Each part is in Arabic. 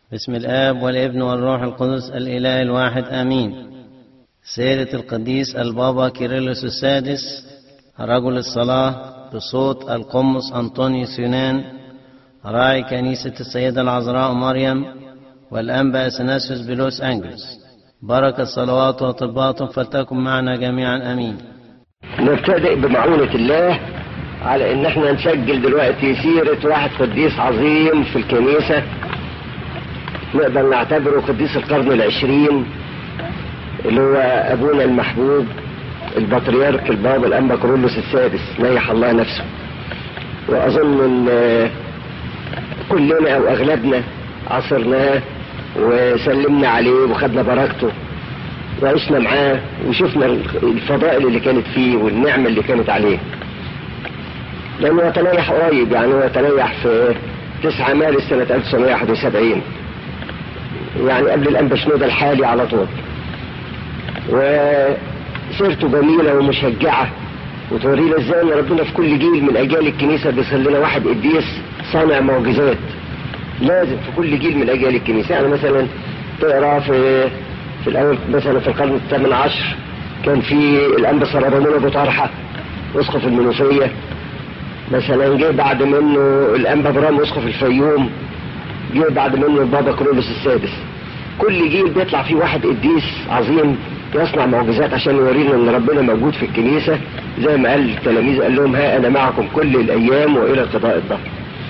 بسم الآب والابن والروح القدس الإله الواحد آمين. سيرة القديس البابا كيرلس السادس رجل الصلاة بصوت القمص أنطونيوس يونان راعي كنيسة السيدة العذراء مريم والأنبا أثناسيوس بلوس أنجلوس. بركة صلوات وطلبات فلتكن معنا جميعا آمين. نبتدئ بمعونة الله على ان احنا نسجل دلوقتي سيرة واحد قديس عظيم في الكنيسة، نقدر نعتبره قديس القرن العشرين، اللي هو ابونا المحبوب البطريرك البابا الانبا كيرلس السادس نيح الله نفسه. واظن ان كلنا او اغلبنا عصرناه وسلمنا عليه وخدنا بركته وعشنا معاه وشفنا الفضائل اللي كانت فيه والنعمة اللي كانت عليه، لأنه تنيح قريب، يعني هو تنيح في 9 مارس سنة 1971، يعني قبل الأنبا شنودة الحالي على طول. وسيرته جميلة ومشجعة وتورينا ازاي ان ربنا في كل جيل من اجيال الكنيسة بيصل لنا واحد قديس صانع معجزات، لازم في كل جيل من اجيال الكنيسة. يعني مثلا تقرا في الاول مثلا في القرن الثامن عشر كان في الانبا سربامون ابو طرحة اسقف المنوفية، مثلا جه بعد منه الانبا برام اسقف الفيوم، جه بعد منه البابا كيرلس السادس. كل جيل بيطلع فيه واحد قديس عظيم يصنع معجزات عشان يورينا ان ربنا موجود في الكنيسة، زي ما قال التلاميذ، قال لهم ها انا معكم كل الايام والى قضاء الدهر.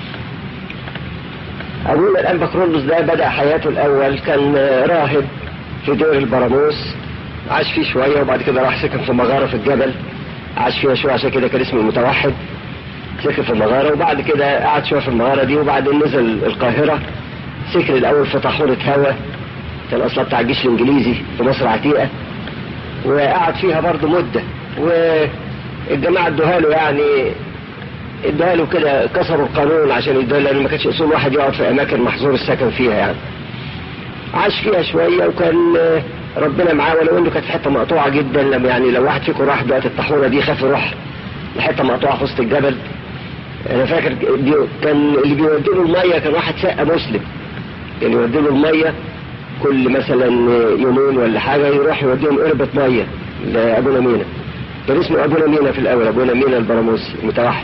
ابونا الانبا كيرلس ده بدأ حياته الاول كان راهب في دير البراموس، عاش فيه شوية وبعد كده راح سكن في مغارة في الجبل، عاش فيها شوية عشان كده كان اسمه المتوحد، سكن في المغارة وبعد كده قعد شوية في المغارة دي وبعدين نزل القاهرة، سكن الاول في طاحونة هوا، كان اصلا بتاع الجيش الانجليزي في مصر عتيقة، وقعد فيها برضه مدة. والجماعة ادوها له، يعني ادوها له كده، كسروا القانون عشان يدوها، لان ما كانش اصول واحد يقعد في اماكن محظور السكن فيها. يعني عاش فيها شوية وكان ربنا معاه، ولو انه كانت حتة مقطوعة جدا. لما يعني لو واحد فيكم راح دلوقتي الطاحونة دي خاف يروح لحتة مقطوعة في وسط الجبل. انا فاكر كان اللي بيودي له المية كان واحد سقة مسلم، يعني يودي له المية كل مثلا يومين ولا حاجة، يروح يوديهم قربة مية لأبونا مينا، كان اسمه أبونا مينا في الأول، أبونا مينا البراموسي المتوحد.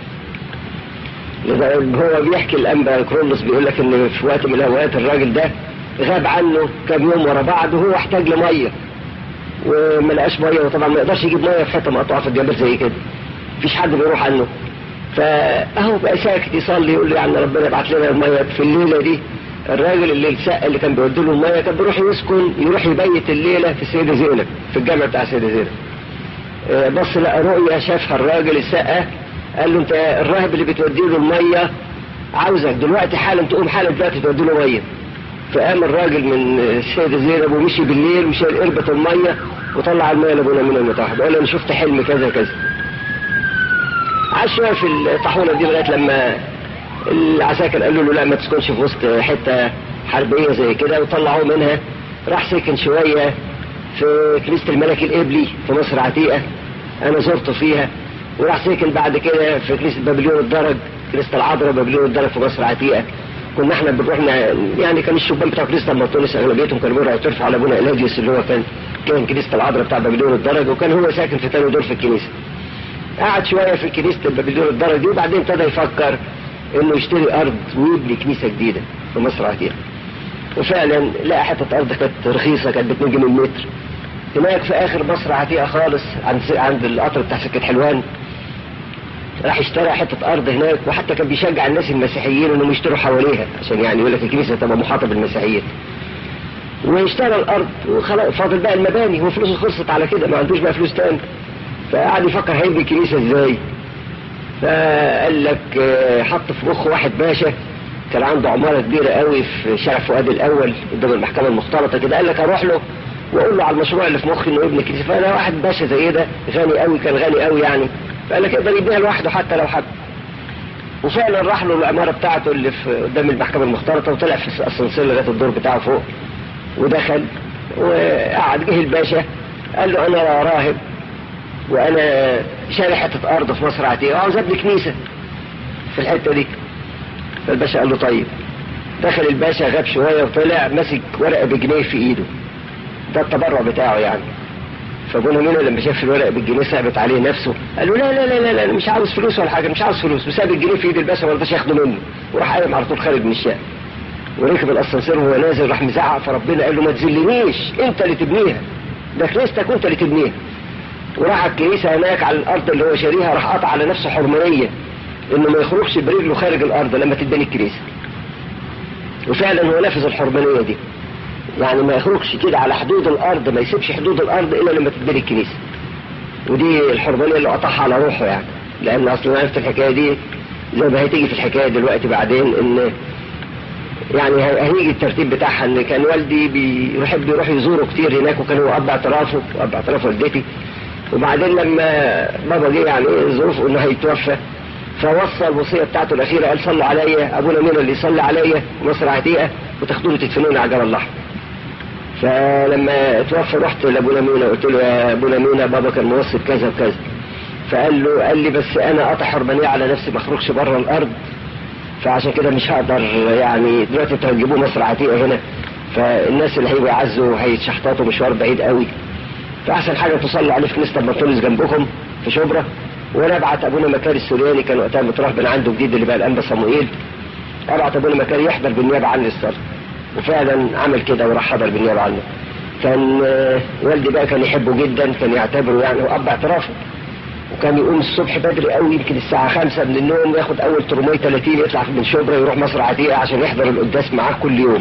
هو بيحكي الأنبا كيرلس بيقول لك إن في وقت من الأوقات الراجل ده غاب عنه كام يوم ورا بعض وهو احتاج لمية وما لقاش مية، وطبعا ما يقدرش يجيب مية في حتة مقطوعة في الجبل زي كده، مفيش حد بيروح عنه. فأهو بقى ساكت يصلي يقول له يعني ربنا يبعت لنا المية في الليلة دي. الراجل اللي السقة اللي كان بيودي له المية كان بيروح يروح يبيت الليلة في السيدة زينب، في الجامع بتاع السيدة زينب. بص لقى رؤية شافها الراجل السقة، قال له انت الراهب اللي بتودي له المية عاوزك دلوقتي حالا، تقوم حالا دلوقتي تودي له مية. فقام الراجل من السيدة زينب ومشي بالليل وشال قربة المية وطلع المية لابونا مينا المتوحد، وقال له انا شفت حلم كذا كذا. عاش شوية في الطاحونة دي لغاية لما العساكر قالوا له لا ما تسكنش في وسط حتة حربية زي كده، وطلعوه منها. راح سكن شوية في كنيسة الملك القبلي في مصر عتيقة، انا زرته فيها. وراح سكن بعد كده في كنيسة بابليون الدرج، كنيسة العذراء بابليون الدرج في مصر عتيقة. كنا احنا بنروح يعني كان الشبان بتاع كنيسة المطونس اغلبيتهم كانوا بيروحوا يترفعوا على ابونا الاديوس اللي هو كان كنيسة العذراء بتاع بابليون الدرج، وكان هو ساكن في تاني دور في الكنيسة. قعد شوية في كنيسة بابليون الدرج دي وبعدين ابتدى يفكر انه يشتري ارض ويبني كنيسة جديدة في مصر عتيقة. وفعلا لقى حتة ارض كانت رخيصة، كانت ب2 جنيه المتر هناك في اخر مصر عتيقة خالص عند القطر بتاع سكة حلوان. راح اشترى حتة ارض هناك، وحتى كان بيشجع الناس المسيحيين انهم يشتروا حواليها عشان يعني يقول لك الكنيسة تبقى محاطة بالمسيحيين. واشترى الارض وخلاص، فاضل بقى المباني، وفلوسه خلصت على كده، ما عندوش بقى فلوس تاني. فقعد يفكر هيبني كنيسة ازاي. فقال لك حط في مخه واحد باشا كان عنده عمارة كبيرة قوي في شارع فؤاد الاول قدام المحكمة المختلطة كده، قال لك اروح له واقول له على المشروع اللي في مخي انه يبني كنيسة. فانا واحد باشا زي ده غني قوي، كان غني قوي يعني، فقال لك يقدر يبنيها لوحده حتى لو حب. وفعلا راح له العمارة بتاعته اللي في قدام المحكمة المختلطة، وطلع في الاسانسير لغاية الدور بتاعه فوق ودخل وقعد. جه الباشا قال له انا راهب وانا شاري حتة ارض في مصر عتيقة وعاوز ابني كنيسة في الحتة دي. فالباشا قال له طيب دخل الباشا غاب شوية وطلع ماسك ورقة بجنيه في ايده، ده التبرع بتاعه يعني. فابونا مينا لما شاف الورقة بالجنيه صعبت عليه نفسه، قال له لا لا لا لا, لا مش عاوز فلوس ولا حاجة، مش عاوز فلوس، وساب الجنيه في ايد الباشا ما رضاش ياخده منه، وراح قايم على طول خارج من الشارع. وركب الاسانسير وهو نازل راح مزعق، فربنا قال له ما تذلنيش، انت اللي تبنيها، ده كنيستك وانت اللي تبنيها. وراح الكنيسة هناك على الارض اللي هو شاريها، راح قطع على نفسه حرمانية انه ما يخرجش برجله خارج الارض لما تتبني الكنيسة. وفعلا هو نفذ الحرمانية دي، يعني ما يخرجش كده على حدود الارض، ما يسيبش حدود الارض الا لما تتبني الكنيسة. ودي الحرمانية اللي قطعها على روحه يعني، لان اصلا عرفت الحكاية دي زي ما هتيجي في الحكاية دلوقتي بعدين، ان يعني هيجي الترتيب بتاعها، ان كان والدي بيحب يروح يزوره كتير هناك، وكان هو اب اعترافه واب اعتراف والدتي. وبعدين لما بابا جه يعني ظروفه انه هيتوفى، فوصى الوصيه بتاعته الاخيره، قال صلوا عليا، ابونا مينا اللي يصلي عليا مصر عتيقه وتاخدوني تدفنوني على جبل الاحمر. فلما توفى رحت لابونا مينا قلت له يا ابونا مينا بابا كان موصي بكذا وكذا. قال لي بس انا قاطع حرمانيه على نفسي ما اخرجش بره الارض، فعشان كده مش هقدر يعني دلوقتي انتوا هتجيبوه مصر عتيقه هنا، فالناس اللي هيبقوا يعزوا هيتشحططوا مشوار بعيد قوي، فاحسن حاجه تصلوا عليه في كنيسه بنطلس جنبكم في شبرا. وانا ابعت ابونا مكاري السورياني، كان وقتها مترهبن عنده جديد اللي بقى الانبا صموئيل، ابعت ابونا مكاري يحضر بالنيابه عني الصلاه، وفعلا عمل كده وراح حضر بالنيابه عنه. كان والدي بقى كان يحبه جدا، كان يعتبره يعني هو اب اعترافه، وكان يقوم الصبح بدري قوي يمكن الساعه 5 من النوم، ياخد اول ترمي 30 يطلع من شبرا يروح مصر عتيقه عشان يحضر القداس معاه كل يوم.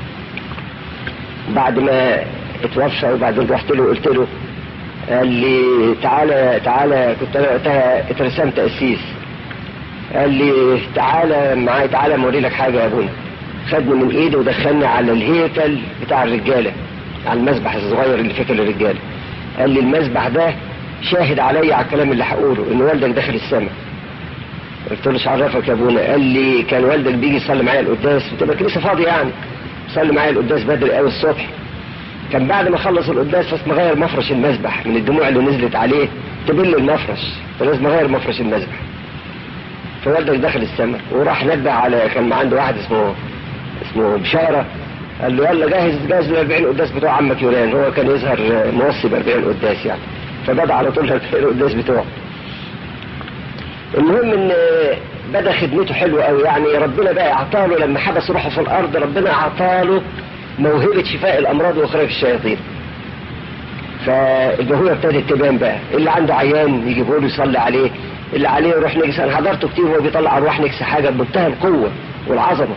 بعد ما اتوفى وبعدين رحت له قلت له، قال لي تعالى كنت انا وقتها اترسمت قسيس، قال لي تعالى معايا، تعالى اوري لك حاجه يا ابونا. خدني من ايدي ودخلني على الهيكل بتاع الرجاله، على المسبح الصغير اللي فاكر الرجاله. قال لي المسبح ده شاهد عليا على الكلام اللي هقوله، ان والدك داخل السماء. قلت له ايش عرفك يا ابونا؟ قال لي كان والدك بيجي يصلي معايا القداس، بتبقى كنيسه فاضيه يعني، يصلي معايا القداس بدري قوي الصبح. كان بعد ما خلص القداس بس مغير مفرش المسبح من الدموع اللي نزلت عليه تبل المفرش، فلازم اغير مفرش المسبح. فوالدك داخل السماء، وراح نبه على كان عنده واحد اسمه بشاره، قال له يلا جاهز ل 40 قداس بتوع عمك يونان، هو كان يظهر موصي ب 40 قداس يعني، فبدا على طول 40 قداس بتوعه. المهم ان بدا خدمته حلوه قوي يعني، ربنا بقى اعطاله لما حبس روحه في الارض، ربنا اعطاله موهبه شفاء الامراض واخراج الشياطين. فالموهبه ابتدت تبان بقى، اللي عنده عيان يجيبه له يصلي عليه، اللي عليه يروح نجس. انا حضرته كتير وهو بيطلع ارواح نجس، حاجه بمنتهى القوه والعظمه.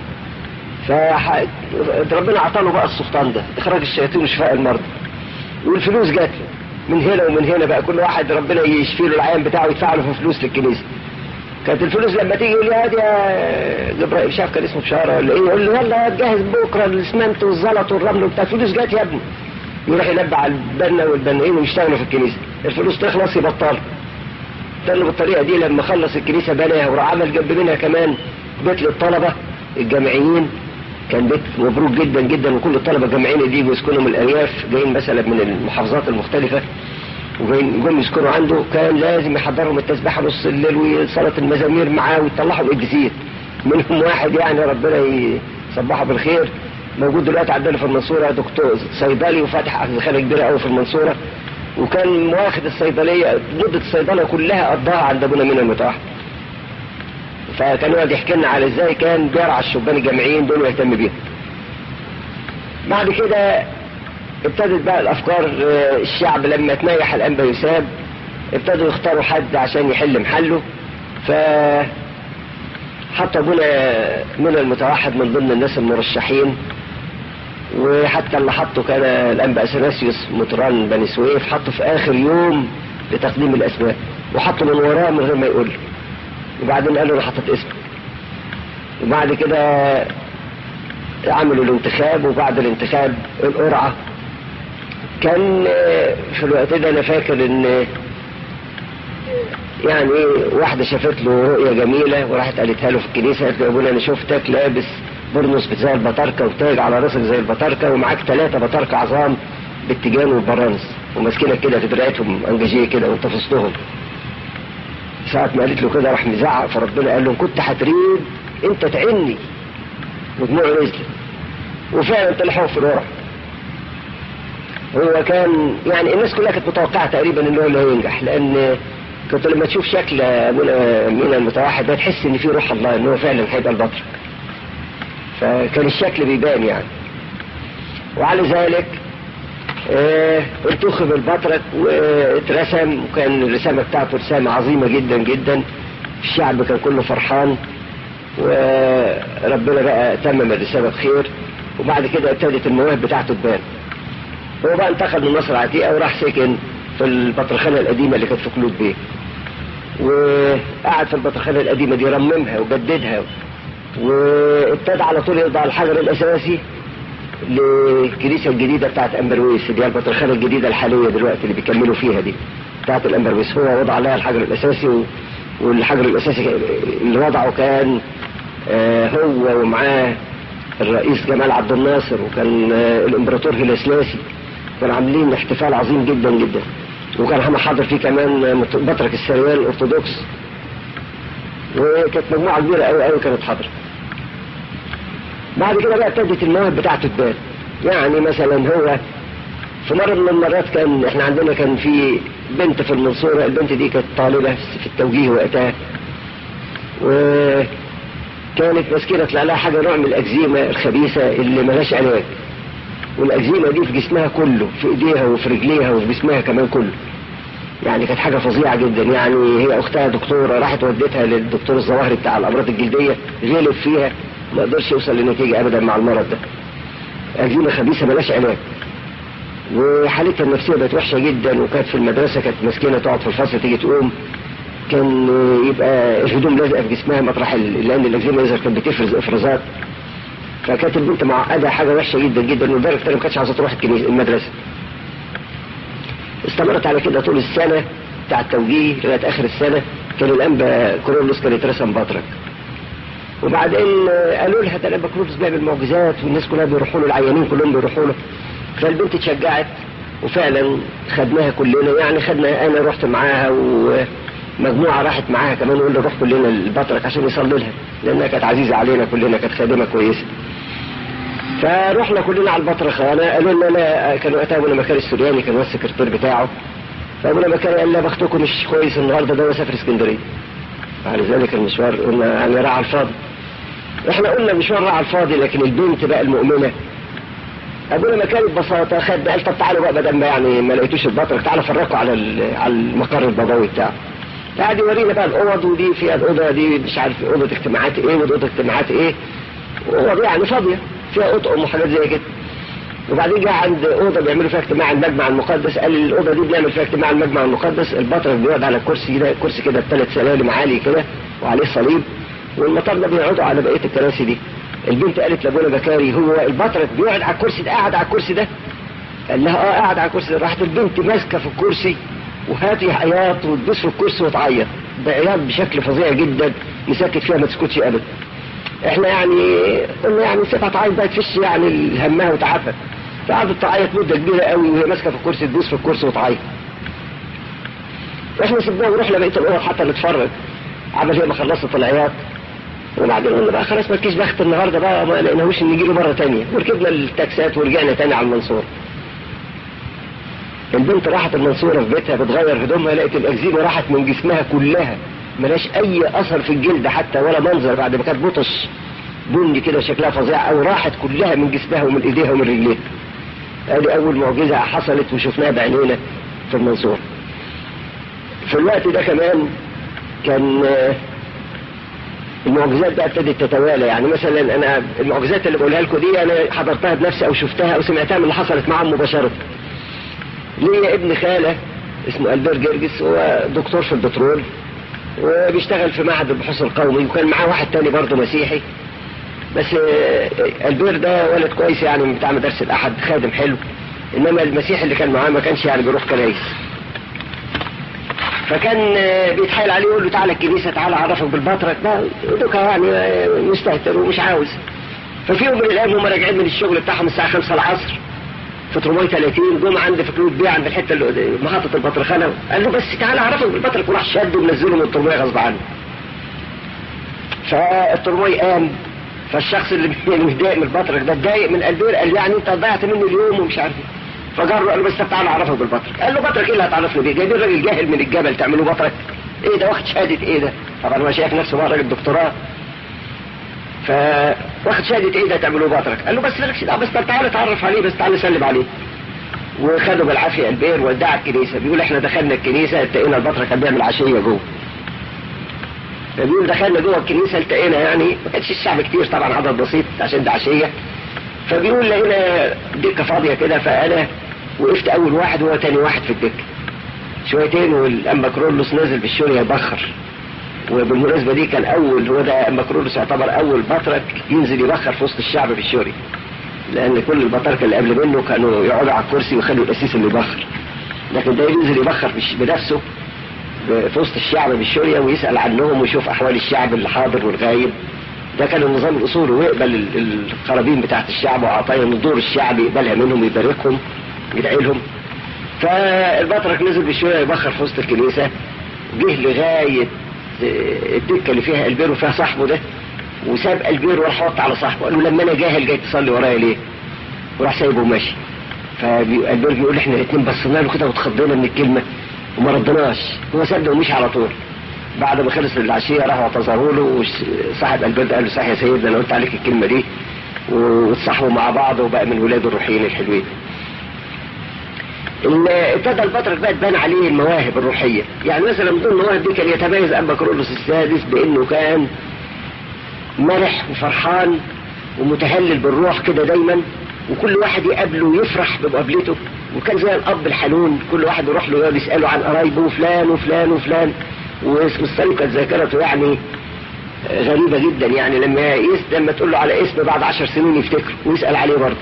فربنا اعطاله بقى السلطان ده، اخراج الشياطين وشفاء المرضى. والفلوس جات له من هنا ومن هنا بقى، كل واحد ربنا يشفي له العيان بتاعه يدفع له في فلوس للكنيسه. كانت الفلوس لما تيجي يقول لي هادي يا جبرائيل، مش عارف كان اسمه بشاره ولا ايه، يقول لي يلا جهز بكره الاسمنت والزلط والرمل وبتاع، الفلوس جات يا ابني. يروح ينبه على البنا والبنائين ويشتغلوا في الكنيسه، الفلوس تخلص يبطل. ابتدوا بالطريقه دي. لما خلص الكنيسه بناها وراح عمل جنب منها كمان بيت للطلبه الجامعيين، كان بيت مبروك جدا جدا، وكل الطلبه الجامعيين اللي يجوا يسكنوا من الارياف جايين مثلا من المحافظات المختلفه وجايين يسكنوا عنده، كان لازم يحضرهم التسبيحه نص الليل وصلاه المزامير معاه ويطلعهم قديسين. منهم واحد يعني ربنا يصبحه بالخير موجود دلوقتي عندنا في المنصوره، دكتور صيدلي وفاتح اخذخانه كبيره قوي في المنصوره، وكان واخد الصيدليه مده الصيدله كلها قضاها عند ابونا مينا المتوحد. فكان يقعد يحكي لنا على ازاي كان بيرعى الشبان الجامعيين دول ويهتم بيهم. بعد كده ابتدت بقى الافكار، الشعب لما تنيح الانبا يساب ابتدوا يختاروا حد عشان يحل محله، فحط ابونا مينا المتوحد من ضمن الناس المرشحين. وحتى اللي حطه كان الانبا اثناسيوس مطران بني سويف، حطه في اخر يوم لتقديم الاسماء، وحطه من وراه من غير ما يقول له. وبعدين قال له انا حطيت اسمك. وبعد كده عملوا الانتخاب، وبعد الانتخاب القرعه. كان في الوقت ده انا فاكر ان يعني واحده شافت له رؤيه جميله وراحت قالتها له في الكنيسه، قالت له يا ابونا انا شفتك لابس برنس زي البطاركه وتاج على راسك زي البطاركه، ومعاك 3 بطاركه عظام بالتيجان والبرانس، وماسكينك كده في دراعتهم انجاجيه كده وانت في وسطهم. ساعة ما قالت له كده راح مزعق، فربنا قال له كنت هتريد انت تعني ودموعه نزلت، وفعلا طلعوا في الورق. هو كان يعني الناس كلها كانت متوقعة تقريبا انه اللي هينجح، لان كنت لما تشوف شكل من المتوحد ده تحس ان فيه روح الله، ان هو فعلا هيبقى البطرك. فكان الشكل بيبان يعني. وعلى ذلك انتخب البطرك واترسم، وكان الرسامة بتاعته رسامة عظيمة جدا جدا. الشعب كان كله فرحان، وربنا بقى تمم الرسالة بخير. وبعد كده ابتدت المواهب بتاعته تبان. هو بقى انتقل من مصر العتيقة وراح سكن في البطرخانة القديمة اللي كانت في كلود بيه، وقعد في البطرخانة القديمة دي رممها وجددها، وابتدى على طول يضع الحجر الأساسي للكنيسة الجديدة بتاعت أمبرويس، اللي هي البطرخانة الجديدة الحالية دلوقتي اللي بيكملوا فيها دي بتاعت الأمبرويس. هو وضع لها الحجر الأساسي، والحجر الأساسي اللي وضعه كان هو ومعاه الرئيس جمال عبد الناصر، وكان الامبراطور هيلاسلاسي. كانوا عاملين احتفال عظيم جدا جدا، وكان حاضر فيه كمان بطرك السريان الارثوذكس، وكانت مجموعه كبيره قوي قوي كانت حاضره. بعد كده بقى ابتدت المواهب بتاعته تبان. يعني مثلا هو في مره من المرات احنا عندنا كان في بنت في المنصوره، البنت دي كانت طالبه في التوجيه وقتها، وكانت مسكينه طلع لها حاجه نوع من الاكزيما الخبيثه اللي ملهاش علاج، والاكزيما دي في جسمها كله، في ايديها وفي رجليها وفي جسمها كمان كله. يعني كانت حاجه فظيعه جدا. يعني هي اختها دكتوره، راحت ودتها للدكتور الظواهري بتاع الامراض الجلديه، غلب فيها، ما قدرش يوصل لنتيجه ابدا مع المرض ده. اكزيما خبيثه ملهاش علاج، وحالتها النفسيه بقت وحشه جدا. وكانت في المدرسه كانت مسكينه تقعد في الفصل تيجي تقوم كان يبقى الهدوم لازقه في جسمها مطرح، لان الاكزيما يظهر كانت بتفرز افرازات. فكانت البنت معقده حاجه وحشه جدا جدا، لدرجه انها ما كانتش عايزه تروح المدرسه. استمرت على كده طول السنه بتاع التوجيه لغايه اخر السنه. كان الانبا كورولوس كان يترسم بطرك، وبعدين قالوا لها ده الانبا كورولوس بيعمل معجزات والناس كلها بيروحوا له، العيانين كلهم بيروحوا له. فالبنت اتشجعت وفعلا خدناها كلنا. يعني انا رحت معاها ومجموعه راحت معاها كمان، وقلنا نروح كلنا البطرك عشان يصلي لها، لانها كانت عزيزه علينا كلنا، كانت خادمه كويسه. فروحنا كلنا على البطرخانه. قالوا لنا لا، كانوا وقتها ابونا مكاري السورياني كان هو السكرتير بتاعه. فابونا مكاري قال لا بختكم مش كويس النهارده، ده مسافر اسكندريه. على ذلك المشوار قلنا يعني راح على الفاضي. احنا قلنا المشوار راح على الفاضي، لكن البنت بقى المؤمنه ابونا مكاري ببساطه خد قال طب تعالوا بقى، بدل ما يعني ما لقيتوش البطرك تعالوا فرقوا على المقر البابوي بتاعه. قاعد يورينا بقى الاوض، ودي فيها الاوضه دي مش عارف اوضه اجتماعات ايه ودي اوضه اجتماعات ايه، اوضه يعني فاضيه فيها اطقم وحاجات زي كده. وبعدين جه عند اوضه بيعملوا فيها اجتماع المجمع المقدس، قال الاوضه دي بنعمل فيها اجتماع المجمع المقدس. البطرك بيقعد على الكرسي ده، كرسي كده ب3 سلالم عالي كده وعليه صليب، والمطارده بيقعدوا على بقيه الكراسي دي. البنت قالت لابونا بكاري هو البطرك بيقعد على الكرسي ده، قاعد على الكرسي ده؟ قال لها قاعد على الكرسي ده. راحت البنت ماسكه في الكرسي وهاتي عياط وتدوس في الكرسي وتعيط، بعياط بشكل فظيع جدا، مسكت فيها ما تسكتش ابدا. احنا يعني قلنا يعني سيبها تعيط بقى تفش يعني همها وتعبها. فقعدت تعيط مده كبيره قوي وهي ماسكه في الكرسي، تدوس في الكرسي وتعيط. احنا سيبناها ورحنا بقيه الاوض حتى نتفرج عمل هي ما خلصت العياط. وبعدين قلنا بقى خلاص مالكيش بخت النهارده بقى، ما لقيناهوش نجي له مره ثانيه، وركبنا التاكسات ورجعنا ثاني على المنصوره. البنت راحت المنصوره في بيتها بتغير هدومها، لقيت الاكزيما راحت من جسمها كلها، ملاش اي اثر في الجلد حتى ولا منظر، بعد ما كانت بطش بني كده شكلها فظيع، او راحت كلها من جسمها ومن ايديها ومن رجليها. ادي اول معجزه حصلت وشفناها بعينينا في المنصوره. في الوقت ده كمان كان المعجزات بقى ابتدت تتوالى. يعني مثلا انا المعجزات اللي بقولها لكم دي انا حضرتها بنفسي او شفتها او سمعتها من اللي حصلت معاهم مباشره. ليا ابن خاله اسمه البير جرجس، هو دكتور في البترول وبيشتغل في معهد البحوث القومي، وكان معاه واحد تاني برضه مسيحي. بس البير ده ولد كويس يعني بتاع مدرسه الاحد، خادم حلو، انما المسيحي اللي كان معاه ما كانش يعني بيروح كنايس. فكان بيتحايل عليه يقول له تعالى الكنيسه، تعالى اعرفك بالبطرك ده، دوكا يعني مستهتر ومش عاوز. ففي يوم من الايام هم راجعين من الشغل بتاعهم الساعه 5 العصر في 430، جم عند في كلود بيه عند الحته اللي محطه البطرخانه، قال له بس تعالى اعرفك بالبطرك، وراح شده ونزله من الترميه غصب عنه. فالترميه قام فالشخص اللي متضايق من البطرك ده اتضايق من البير، قال يعني انت ضيعت مني اليوم ومش عارف ايه. فجر قال له بس تعالى اعرفك بالبطرك. قال له بطرك ايه اللي هتعرفني بيه؟ جايبين راجل جاهل من الجبل تعملوا بطرك؟ ايه ده واخد شهاده ايه ده؟ طبعا هو شايف نفسه بقى راجل دكتوراه، فواخد شهاده ايه ده تعملوا بطرك؟ قال له بس مالكش دعوه، بس تعالى اتعرف عليه، بس تعالى سلم عليه. وخدوا بالعافيه البير ودع الكنيسه. بيقول احنا دخلنا الكنيسه التقينا البطرك كان بيعمل عشيه جوه. فبيقول دخلنا جوه الكنيسه التقينا، يعني ما كانش الشعب كتير طبعا، عدد بسيط عشان ده عشيه. فبيقول لقينا دكه فاضيه كده، فانا وقفت اول واحد وهو تاني واحد في الدكه. شويتين والانبا كرولوس نازل بالشوريه يبخر. وبالمناسبه دي كان اول، هو ده انبا كرولوس يعتبر اول بطرك ينزل يبخر في وسط الشعب بالشوريه، لان كل البطاركه اللي قبل منه كانوا يقعدوا على الكرسي ويخلوا القسيس اللي يبخر، لكن ده ينزل يبخر بنفسه في وسط الشعب بالشوريه ويسال عنهم ويشوف احوال الشعب اللي حاضر والغايب. ده كان النظام الاصولي، ويقبل القرابين بتاعت الشعب وعطايا من دور الشعب يقبلها منهم ويباركهم يدعي لهم. فالبطرك نزل بالشوريه يبخر في وسط الكنيسه، جه لغايه الدكه اللي فيها البير وفيها صاحبه ده، وساب البير وراح وطى على صاحبه. قال له لما انا جاهل جاي تصلي ورايا ليه؟ وراح سايبه وماشي. فالبير بيقول احنا الاثنين بصينا له كده واتخضينا من الكلمه وما ردناش، هو سابنا ومشي على طول. بعد ما خلص العشيه راحوا اعتذروا له، وصاحب البير قال له صح يا سيدنا انا قلت عليك الكلمه دي، واتصاحبوا مع بعض وبقى من ولاده الروحيين الحلوين. ابتدى البطرك بقى تبان عليه المواهب الروحيه، يعني مثلا من ضمن المواهب دي كان يتميز انبا كرولوس السادس بانه كان مرح وفرحان ومتهلل بالروح كده دايما، وكل واحد يقابله يفرح بمقابلته، وكان زي الاب الحنون، كل واحد يروح له يقعد يساله عن قرايبه فلان وفلان وفلان، واسم السنه كانت ذاكرته يعني غريبه جدا، يعني لما تقول له على اسم بعد 10 سنين يفتكره ويسال عليه برضه.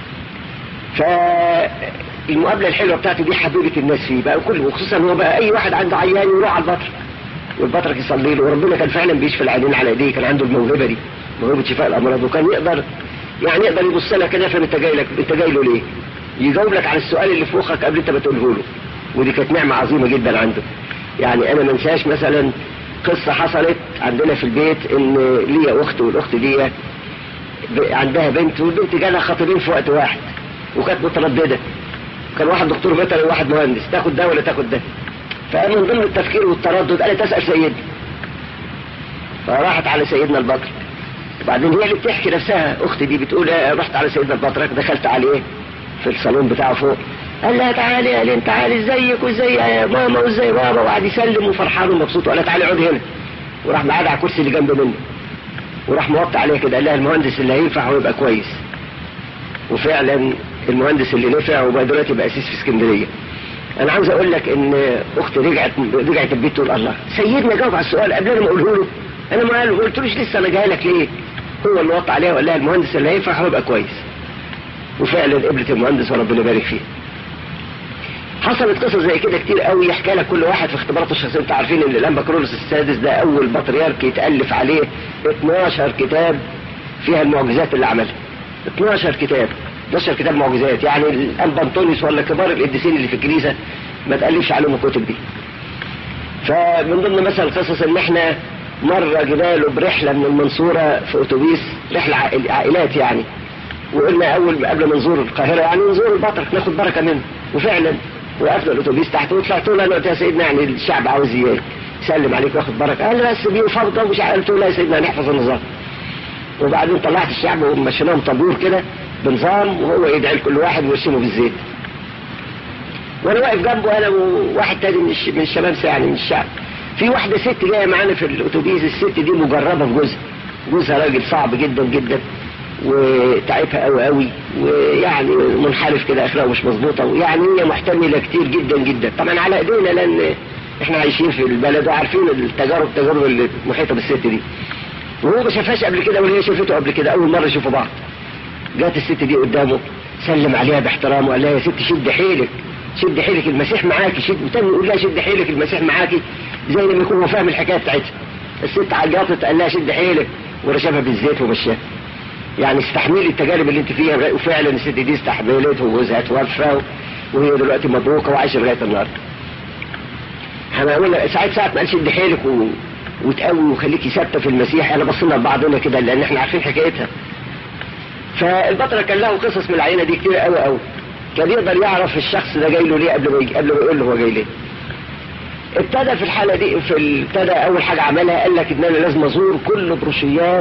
فالمقابله الحلوه بتاعته دي حبيبه الناس فيه بقى كله، وخصوصا هو بقى اي واحد عنده عيان يروح على البطرك والبطرك يصلي له، وربنا كان فعلا بيشفي العيانين على ايديه، كان عنده الموهبه دي، موهبه شفاء الامراض، وكان يقدر يبص لك كده يفهم انت جاي له ليه، يجاوب لك على السؤال اللي في مخك قبل انت ما تقوله له، ودي كانت نعمه عظيمه جدا عنده. يعني انا ما انساش مثلا قصه حصلت عندنا في البيت، ان ليا اخت، والاخت دي عندها بنت، والبنت جالها خطيبين في وقت واحد وكانت متردده، كان واحد دكتور بيطري وواحد مهندس، تاخد ده ولا تاخد ده. فمن ضمن التفكير والتردد قالت تسال سيدنا، فراحت على سيدنا البطرك. وبعدين هي اللي بتحكي نفسها، اختي دي بتقول رحت على سيدنا البطرك، دخلت عليه في الصالون بتاعه فوق، قال لها تعالي يا لين، تعالي ازيك وازاي يا ماما وازاي بابا، وقعد يسلم وفرحان ومبسوط، وقال لها تعالي اقعد هنا، وراح مقعد على الكرسي اللي جنب منه، وراح موطي عليه كده، قال لها المهندس اللي هينفع ويبقى كويس. وفعلا المهندس اللي نفع وبقى دلوقتي بقى اسيس في اسكندريه. انا عاوز اقول لك ان اختي رجعت البيت تقول الله سيدنا جاوب على السؤال قبل انا ما اقوله له، انا ما قلتلوش لسه انا جاي لك ليه، هو اللي وطى عليها وقال لها المهندس اللي هينفع ويبقى كويس. وفعلا قبلت المهندس وربنا يبارك فيه. حصلت قصص زي كده كتير قوي يحكي لك كل واحد في اختباراته الشخصيه. انتوا عارفين ان الانبا كرولوس السادس ده اول بطريرك يتالف عليه 12 كتاب فيها المعجزات اللي عملها، 12 كتاب 12 كتاب معجزات، يعني الانبا انطونيوس ولا كبار القديسين اللي في الكنيسه ما تالفش عليهم الكتب دي. فمن ضمن مثلا القصص ان احنا مره جباله برحله من المنصوره في اتوبيس، رحله عائلات يعني، وقلنا اول قبل ما نزور القاهره يعني نزور البطرك ناخد بركه منه، وفعلا وقفنا الاتوبيس تحت وطلعت له، انا قلت يا سيدنا يعني الشعب عاوز يسلم عليك وياخد بركه، قال بس دي فرضه ومش عارف، قلت له لا يا سيدنا هنحفظ النظام. وبعدين طلعت الشعب ومشيناهم طابور كده بنظام، وهو يدعي لكل واحد ويرسمه بالزيت، وانا واقف جنبه انا وواحد تاني من الشباب يعني من الشعب. في واحده ست جايه معانا في الاتوبيس، الست دي مجربه في جوزها راجل صعب جدا جدا وتعبها قوي قوي، ويعني منحرف كده اخلاقه مش مظبوطه، ويعني هي محتمله كتير جدا جدا طبعا على ايدينا، لان احنا عايشين في البلد وعارفين التجارب اللي محيطه بالست دي، وهو ما شافهاش قبل كده ولا هي شافته قبل كده، اول مره يشوفوا بعض. جات الست دي قدامه سلم عليها باحترام وقال لها يا ست شد حيلك، شد حيلك المسيح معاكي، وتاني يقول لها شد حيلك المسيح معاكي، زي لما يكون هو فاهم الحكايه بتاعتها. الست عجبت قال لها شد حيلك ورشمها بالزيت ومشاها، يعني استحملي التجارب اللي انت فيها. وفعلا الست دي استحملت وجوزها توفى وهي دلوقتي مبروكه وعايشه لغايه النهارده. انا اقول لك ساعات ما قالش شد حيلك وتقوي وخليكي ثابته في المسيح. انا بصينا لبعضنا كده لان احنا عارفين حكايتها. فالبطرك كان له قصص من العينه دي كتير قوي قوي، كان يقدر يعرف الشخص ده جاي له ليه قبل ما يقول له هو جاي ليه. ابتدى في الحاله دي ابتدى اول حاجه عملها قال لك ان انا لازم ازور كل بروشيات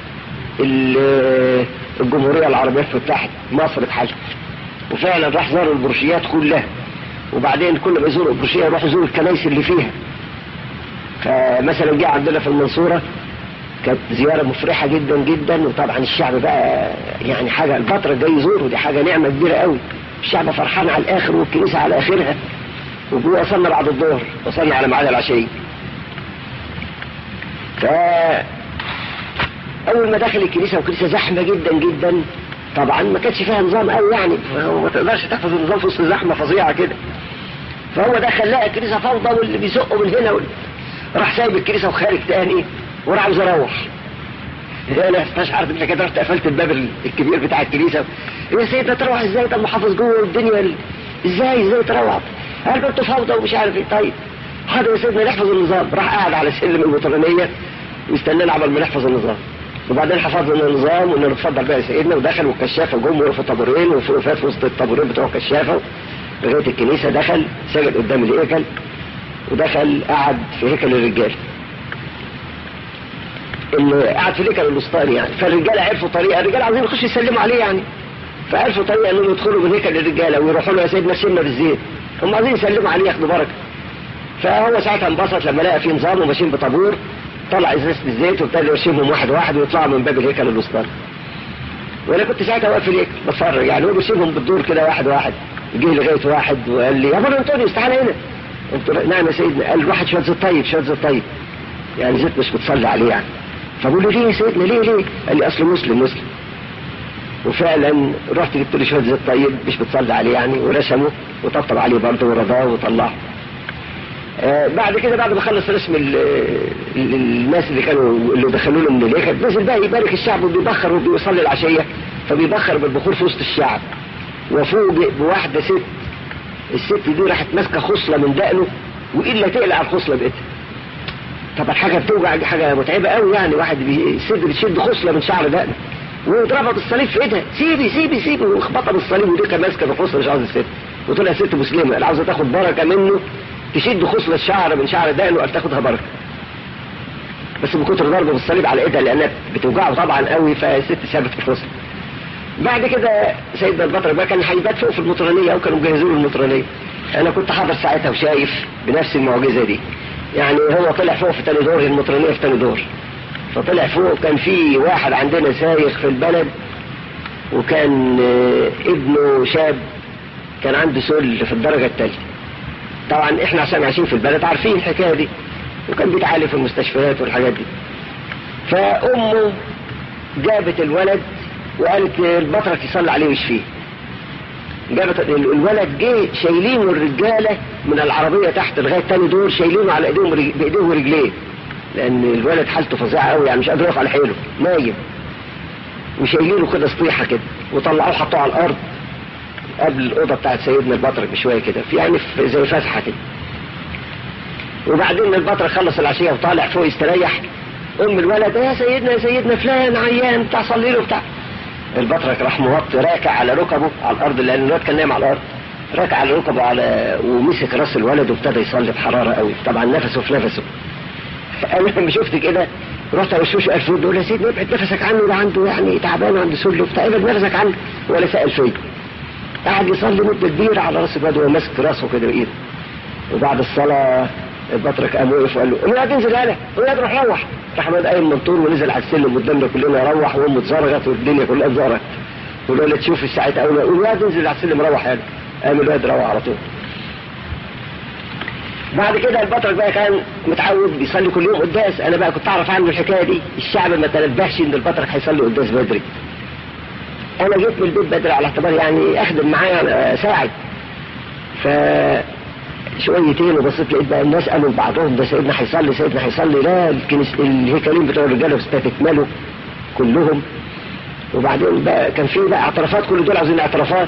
الجمهوريه العربيه المتحده مصر بحالها. وفعلا راح زار البروشيات كلها، وبعدين كل ما يزور البروشيه يروح يزور الكنائس اللي فيها. فمثلا جه عندنا في المنصوره كانت زياره مفرحه جدا جدا، وطبعا الشعب بقى يعني حاجه البطرك جاي يزوره دي حاجه نعمه كبيره قوي، الشعب فرحان على الاخر والكنيسه على اخرها. وصلنا بعد الظهر، وصلنا على ميعاد العشيه. اول ما دخل الكنيسه والكنيسه زحمه جدا جدا، طبعا ما كانش فيها نظام قوي يعني، ما تقدرش تحفظ النظام في وسط زحمه فظيعه كده. فهو دخل لقى الكنيسه فوضى واللي بيزقوا من هنا راح سايب الكنيسه وخارج تاني وراح عاوز اروح. انا استشعرت ان كده، رحت قفلت الباب الكبير بتاع الكنيسه. يا سيدنا تروح ازاي؟ طب محافظ جوه والدنيا ازاي تروح؟ قال له انتوا فوضى ومش عارف ايه. طيب حاضر يا سيدنا نحفظ النظام. راح قاعد على سلم المطرانيه واستنانا عبال ما نحفظ النظام. وبعدين حفظنا النظام وقلنا له اتفضل بقى يا سيدنا، ودخل والكشافه جم وقفوا طابورين وفات في وسط الطابورين بتوع الكشافه لغايه الكنيسه. دخل سجد قدام الهيكل ودخل قعد في هيكل الرجال اللي قعد في الهيكل الوسطاني يعني. فالرجاله عرفوا طريقه، الرجاله عايزين يخشوا يسلموا عليه يعني، فعرفوا طريقه انهم يدخلوا من هيكل الرجاله ويروحوا له يا سيدنا سيبنا بالزيت، هم عايزين يسلموا عليه ياخدوا بركه. فهو ساعتها انبسط لما لقى في نظام وماشيين بطابور، طلع ازازه الزيت وابتدى يرشمهم واحد واحد ويطلعوا من باب الهيكل الوسطاني. وانا كنت ساعتها واقف في الهيكل بتفرج يعني، هو بيسيبهم بالدور كده واحد واحد. جه لغايه واحد وقال لي يا ابو انطونيوس تعالى هنا. قلت نعم يا سيدنا. قال واحد شويه زيت طيب، شويه زيت طيب، يعني زيت مش بتصلي عليه يعني. فبقول له ليه يا سيدنا ليه؟ قال لي اصله مسلم. وفعلا رحت جبت له شويه زيت طيب مش بتصلي عليه يعني، ورسمه وطبطب عليه برضه ورضاه وطلعه. بعد كده بعد ما خلص رسم الناس اللي دخلوا له من الهيكل، نزل بقى يبارك الشعب وبيبخر وبيصلي العشيه، فبيبخر بالبخور في وسط الشعب. وفوجئ بواحده ست، الست دي راحت ماسكه خصله من دقنه والا تقلع الخصله بايدها. طبعا حاجه بتوجع، حاجه متعبه قوي يعني، واحد الست بتشد خصله من شعر دقنه وضربها بالصليب في ايدها، سيبي وخبطها بالصليب، ودي كان ماسكه بالخصله مش عاوزه الست. وطلع ست مسلمه اللي عاوزه تاخد بركه منه، تشد خصله الشعر من شعر دقنه وقال تاخدها بركه، بس من كتر ضربه بالصليب على ايدها لانها بتوجعه طبعا قوي، فالست سابت الخصله. بعد كده سيدنا البطرك بقى كان هيبات فوق في المطرانيه او كانوا مجهزين له المطرانيه. انا كنت حاضر ساعتها وشايف بنفس المعجزه دي يعني. هو طلع فوق في تاني دور، المطرانيه في تاني دور، فطلع فوق كان في واحد عندنا سايخ في البلد، وكان ابنه شاب كان عنده سل في الدرجه الثالثه. طبعا احنا عشان عايشين في البلد عارفين الحكايه دي، وكان بيتعالج في المستشفيات والحاجات دي. فامه جابت الولد وقالت البطرك يصلي عليه ويشفيه. جابت الولد، جه شايلينه الرجاله من العربيه تحت لغايه تاني دور، شايلينه على ايديهم بايديه ورجليه، لان الولد حالته فظيعه قوي يعني، مش قادر يقف على حيله نايم، وشايلينه كده سطيحه كده وطلعوه حطوه على الارض قبل الاوضه بتاعت سيدنا البطرك بشويه كده، في يعني زي فسحه كده. وبعدين البطرك خلص العشيه وطالع فوق يستريح، ام الولد يا سيدنا فلان عيان بتاع صلي له بتاع. البطرك راح موطي راكع على ركبه على الارض، لان الولد كان نايم على الارض، راكع على ركبه ومسك راس الولد وابتدى يصلي بحراره قوي، طبعا نفسه في نفسه. انا لما شفت كده رحت اوشوشه الف له يا سيدنا ابعد نفسك عنه، ده عنده يعني تعبان وعنده سل وبتاع، ابعد نفسك عنه، ولا سال فيا. قعد يصلي مده كبيره على راس الولد وهو ماسك راسه كده بايده. وبعد الصلاه البطرك قام وقف وقال له الولد انزل هلا، الولد روح. راح الولد قايم من طول ونزل على السلم قدامنا كلنا، روح وامه اتزرغت والدنيا كلها اتزرغت. والولد تشوف الساعه اول الولد انزل على السلم روح هلا، قام الولد روح على طول. بعد كده البطرك بقى كان متعود بيصلي كل يوم قداس. انا بقى كنت اعرف عنه الحكايه دي، الشعب ما تنبهش ان البطرك هيصلي قداس بدري. انا جيت من البيت بدري على اعتبار يعني اخدم معايا ساعد. شويتين وبصيت لقيت بقى الناس قالوا لبعضهم ده سيدنا هيصلي، لا الهيكلين بتوع الرجاله بتكملوا كلهم. وبعدين بقى كان في بقى اعترافات، كل دول عاوزين اعترافات.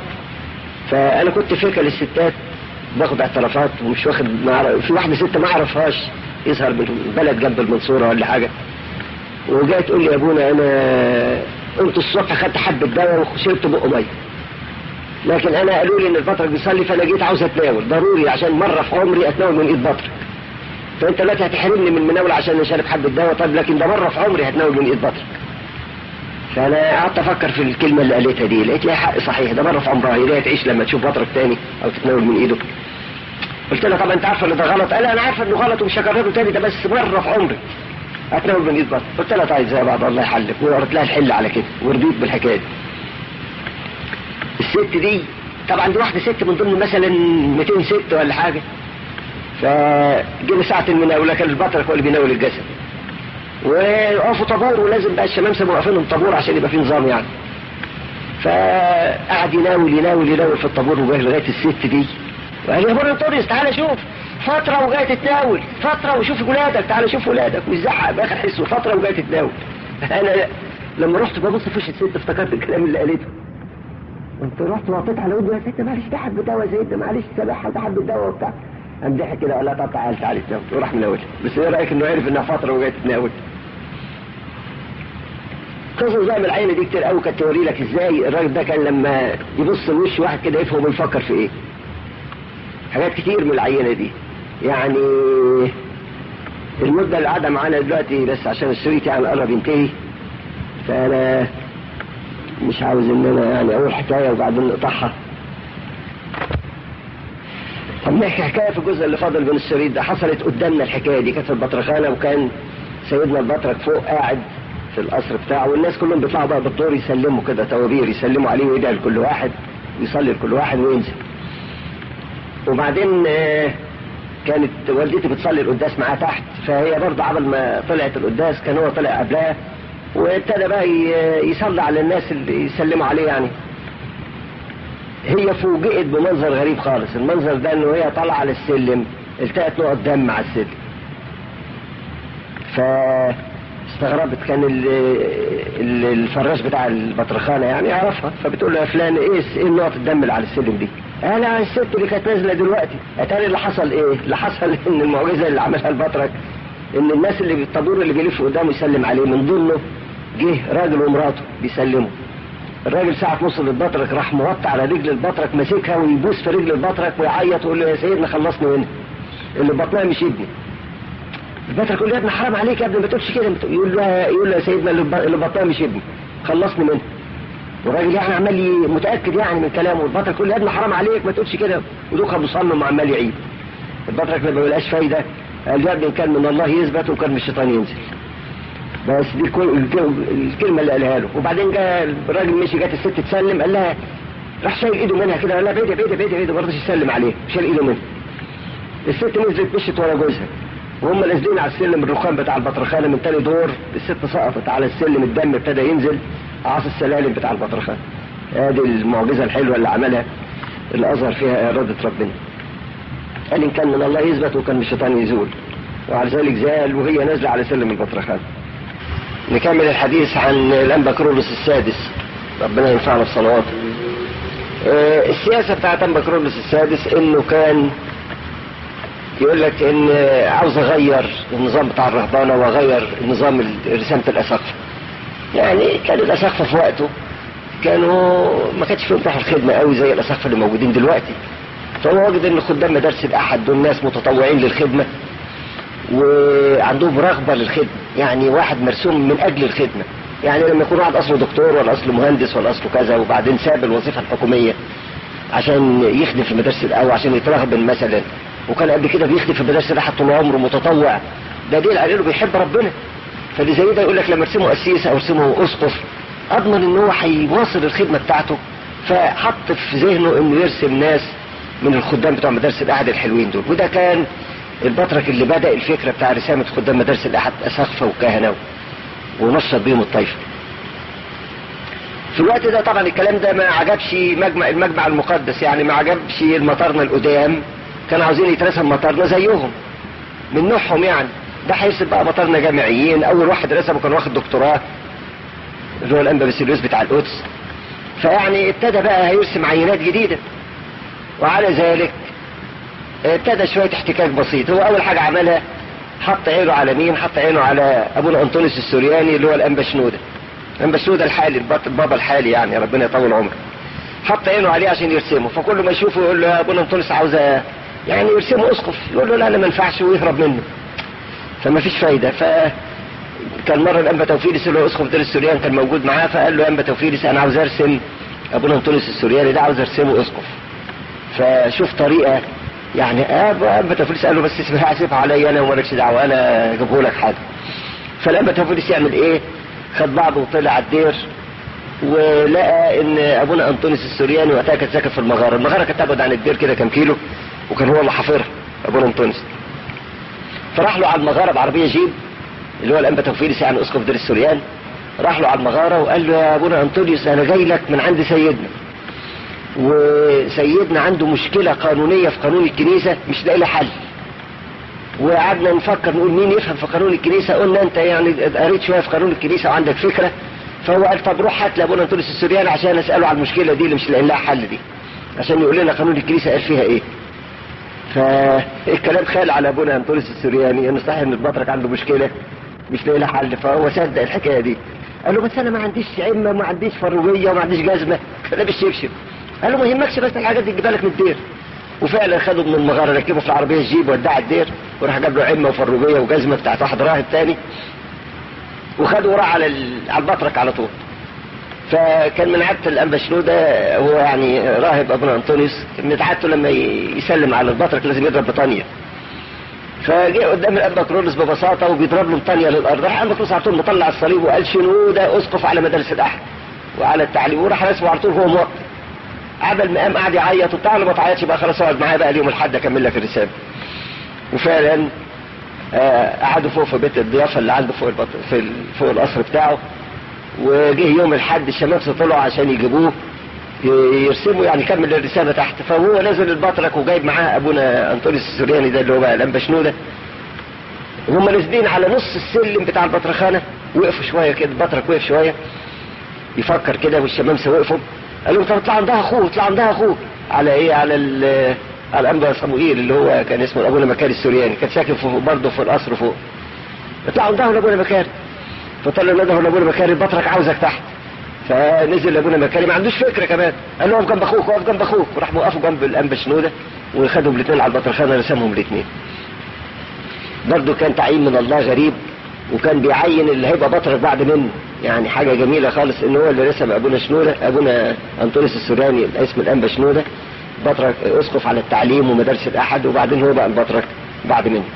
فانا كنت في هيكل الستات باخد اعترافات ومش واخد، في واحده ست ما اعرفهاش يظهر من بلد جنب المنصورة ولا حاجة، وجاي تقول لي يا ابونا انا قمت الصبح خدت حبة دواء وشربت بق مية، لكن انا قالوا لي ان البطرك بيصلي فانا جيت عاوز اتناول ضروري عشان مرة في عمري اتناول من ايد بطرك، فانت دلوقتي هتحرمني من المناولة عشان انا شارب حبة دواء؟ طب لكن ده مرة في عمري هتناول من ايد بطرك. فانا قعدت افكر في الكلمة اللي قالتها دي، لقيت لها حق صحيح، ده مرة في عمرها، هي تعيش لما تشوف بطرك تاني او تتناول من ايده. قلت لها طب انت عارفه ان ده غلط؟ قال انا عارفه انه غلط ومش هكرره تاني، ده بس مرة في عمري اتناول من ايد بطرك. قلت لها طيب زي بعض الله يحلك، وقلت لها الحل على كده ورضيت بالحكايه دي. الست دي طبعا دي واحده ست من ضمن مثلا 200 ست ولا حاجه، فجينا ساعه المناوله كان البطرك هو اللي بيناول الجسد، وقفوا طابور ولازم بقى الشمامسه موقفينهم طابور عشان يبقى في نظام يعني. فقعد يناول في الطابور وجاي لغايه الست دي وقال يا ابونا انطونيوس تعالى شوف، فتره وجاي تتناول، فتره وشوف ولادك، تعالى شوف ولادك، ويزعق باخر حسه فتره وجاي تتناول. انا لما رحت ببص في وش الست افتكرت الكلام اللي قالته، قمت رحت وقفت على ودني يا ست معلش ده حب دواء زي ده، معلش سامحها ده حب الدواء وبتاع. قام ضحك كده قال لها طب تعالى تناول، وراح مناولها. بس ايه رايك انه عرف انها فتره وجاي تتناول؟ قصص زي من العينه دي كتير قوي كانت توري لك ازاي الراجل ده كان لما يبص لوش واحد كده يفهم بيفكر في ايه. حاجات كتير من العينه دي يعني. المده اللي قاعده معانا دلوقتي بس عشان الشريط يعني قرب ينتهي، فانا مش عاوز ان انا يعني اقول حكايه وبعدين نقطعها. طب نحكي حكايه في الجزء اللي فاضل من الشريط ده. حصلت قدامنا الحكايه دي، كانت في البطرخانه، وكان سيدنا البطرك فوق قاعد في القصر بتاعه، والناس كلهم بيطلعوا بقى بالدور يسلموا كده توابير، يسلموا عليه ويدعي لكل واحد ويصلي لكل واحد وينزل. وبعدين كانت والدتي بتصلي القداس معاه تحت، فهي برضه قبل ما طلعت القداس كان هو طلع قبلها، وابتدى بقى يصلي على الناس اللي يسلموا عليه يعني. هي فوجئت بمنظر غريب خالص. المنظر ده انه هي طالعه على السلم التقت نقط دم على السلم، فاستغربت. كان الفراش بتاع البطرخانه يعني يعرفها، فبتقول له يا فلان ايه نقط الدم اللي على السلم دي؟ انا الست اللي كانت نازله دلوقتي. اتاري اللي حصل ايه؟ اللي حصل ان المعجزه اللي عملها البطرك ان الناس اللي بالطابور اللي بيلفوا قدامه يسلم عليه من ضمنه جه راجل ومراته بيسلموا. الراجل ساعة وصل للبطرك راح موطي على رجل البطرك، ماسكها ويبوس في رجل البطرك ويعيط ويقول له يا سيدنا خلصني منها، اللي بطنها مش ابني. البطرك يقول له يا ابني حرام عليك يا ابني ما تقولش كده. يقول له يا سيدنا اللي بطنها مش ابني خلصني منها. والراجل يعني عمال متاكد يعني من كلامه، والبطرك يقول له يا ابني حرام عليك ما تقولش كده، ودوخ مصمم وعمال يعيد. البطرك ما بيقولهاش فايده، قال يا ابني ان كان من الله يثبت وكان من الشيطان ينزل. بس دي الكلمه اللي قالها له. وبعدين جاء الراجل مشي، جت الست تسلم، قال لها راح شايل ايده منها كده، قال لها بعيده ما رضيش يسلم عليه، شايل ايده منها. الست نزلت مشيت ورا جوزها، وهم نازلين على السلم الرخام بتاع البطرخانه من تاني دور، الست سقطت على السلم، الدم ابتدى ينزل عاص السلالم بتاع البطرخانه. ادي المعجزه الحلوه اللي عملها اللي اظهر فيها اراده ربنا. قال ان كان من الله يثبت وكان من الشيطان يزول، وعلى ذلك زال وهي نازله على سلم البطرخانه. نكمل الحديث عن الانبا كرولوس السادس، ربنا ينفعنا بصلواته. السياسه بتاعت انبا كرولوس السادس انه كان يقول لك ان عاوز اغير النظام بتاع الرهبانه واغير نظام رسامه الاساقفه. يعني كان الاساقفه في وقته كانوا ما كانش فيهم روح الخدمه قوي زي الاساقفه اللي موجودين دلوقتي، فهو وجد ان خدام مدارس الاحد دول ناس متطوعين للخدمه وعندهم رغبه للخدمه، يعني واحد مرسوم من اجل الخدمه. يعني لما يكون واحد اصله دكتور ولا اصله مهندس ولا اصله كذا وبعدين ساب الوظيفه الحكوميه عشان يخدم في مدارس او عشان يترهبن مثلا، وكان قبل كده بيخدم في مدارس الاحد طول عمره متطوع، ده دليل على انه بيحب ربنا. فاللي زي ده يقول لك لما ارسمه قسيس او ارسمه اسقف اضمن ان هو هيواصل الخدمه بتاعته، فحط في ذهنه انه يرسم ناس من الخدام بتوع مدارس الاحد الحلوين دول. وده كان البطرك اللي بدأ الفكرة بتاع رسامة خدام مدارس الأحد أساقفة وكهنة ونشط بيهم الطائفة. في الوقت ده طبعا الكلام ده ما عجبش المجمع المقدس، يعني ما عجبش المطارنة القدام، كانوا عاوزين يترسم مطارنة زيهم من نوعهم. يعني ده هيرسم بقى مطارنة جامعيين. أول واحد رسمه كان واخد دكتوراه اللي هو الأنبا باسيليوس بتاع القدس، فيعني ابتدى بقى هيرسم عينات جديدة. وعلى ذلك ابتدى شوية احتكاك بسيط. هو اول حاجة عملها حط عينه على مين؟ حط عينه على ابونا انطونيوس السورياني اللي هو الانبا شنودة. الانبا شنودة الحالي، البابا الحالي يعني، ربنا يطول عمره. حط عينه عليه عشان يرسمه، فكل ما يشوفه يقول له يا ابونا انطونيوس عاوز يعني يرسمه اسقف، يقول له لا ما ينفعش، ويهرب منه. فما فيش فايده. كان مره الانبا توفيلس اللي هو اسقف دير السوريان كان موجود معاه، فقال له يا انبا توفيلس انا عاوز ارسم ابونا انطونيوس السورياني ده، عاوز ارسمه اسقف. فشوف طريقه يعني. انبا توفيلس قال له بس سيبها عليا انا ومالكش دعوه، انا اجيبه لك حاجه. فالانبا توفيلس يعمل ايه؟ خد بعضه وطلع على الدير، ولقى ان ابونا انطونيوس السورياني وقتها كان ساكن في المغاره. المغاره كانت تبعد عن الدير كده كام كيلو، وكان هو اللي حافرها ابونا انطونيوس. فراح له على المغاره بعربيه جيب، اللي هو الانبا توفيلس يعني اسقف دير السوريان. راح له على المغاره وقال له يا ابونا انطونيوس انا جاي لك من عند سيدنا، وسيدنا عنده مشكله قانونيه في قانون الكنيسه مش لاقي لها حل. وقعدنا نفكر نقول مين يفهم في قانون الكنيسه، قلنا انت يعني قريت شويه في قانون الكنيسه وعندك فكره. فهو قال طب روح هات لابونا انطونيوس السورياني عشان اساله على المشكله دي اللي مش لاقي لها حل دي، عشان يقول لنا قانون الكنيسه قال فيها ايه. فالكلام خال على ابونا انطونيوس السورياني انه صحيح ان البطرك عنده مشكله مش لاقي لها حل، فهو صدق الحكايه دي. قال له بس انا ما عنديش عمه وما عنديش فرويه وما عنديش جزمه، لابس شبشب. قال له ما يهمكش بس الحاجات دي تجيبها لك من الدير. وفعلا خدوا من المغاره ركبوا في العربيه الجيب ودعها الدير، وراح جاب له عمه وفرويه وجزمه بتاعت واحد راهب تاني، وخدوا وراح على البطرك على طول. فكان من عادة الانبا شنودة هو يعني راهب ابونا انطونيوس، من عادته لما يسلم على البطرك لازم يضرب بطانيه. فجاء قدام الانبا كرولوس ببساطه وبيضرب له بطانيه للارض، راح الانبا كرولوس على طول مطلع الصليب وقال شنودة اسقف على مدارس الاحد وعلى التعليم، وراح راسمه على طول هو موطي. عبل ما قام قعد يعيط وبتاع، ما تعيطش بقى خلاص اقعد معايا بقى اليوم الاحد اكمل لك الرساله. وفعلا قعدوا فوق في بيت الضيافه اللي عنده فوق القصر بتاعه. وجه يوم الحد الشمامسه طلعوا عشان يجيبوه يرسموا يعني يكمل الرساله تحت. فهو نازل البطرك وجايب معاه ابونا انطونيوس السورياني ده اللي هو بقى الانبا شنودة. وهم نازلين على نص السلم بتاع البطرخانه وقفوا شويه كده، البطرك وقف شويه يفكر كده والشمامسه وقفوا. قال لهم طب اطلع عندها اخوه، اطلع عندها اخوه. على ايه؟ على الانبا صموئيل اللي هو كان اسمه ابونا مكاري السورياني، كان ساكن برضه في القصر فوق. اطلعوا عندها لابونا مكاري. فطلع نده لابونا مكاري البطرك عاوزك تحت. فنزل لابونا مكاري ما عندوش فكره كمان، قال له اقف جنب اخوك، اقف جنب اخوك. وراح موقفوا جنب الانبا شنودة وخدهم الاثنين على البطرخانه رسمهم الاثنين. برضه كان تعيين من الله غريب، وكان بيعين اللي هيبقى بطرك بعد منه، يعني حاجه جميله خالص ان هو اللي رسم ابونا شنودة، ابونا انطونيوس السورياني اسم الانبا شنودة بطرك اسقف على التعليم ومدارس الاحد، وبعدين هو بقى البطرك بعد منه.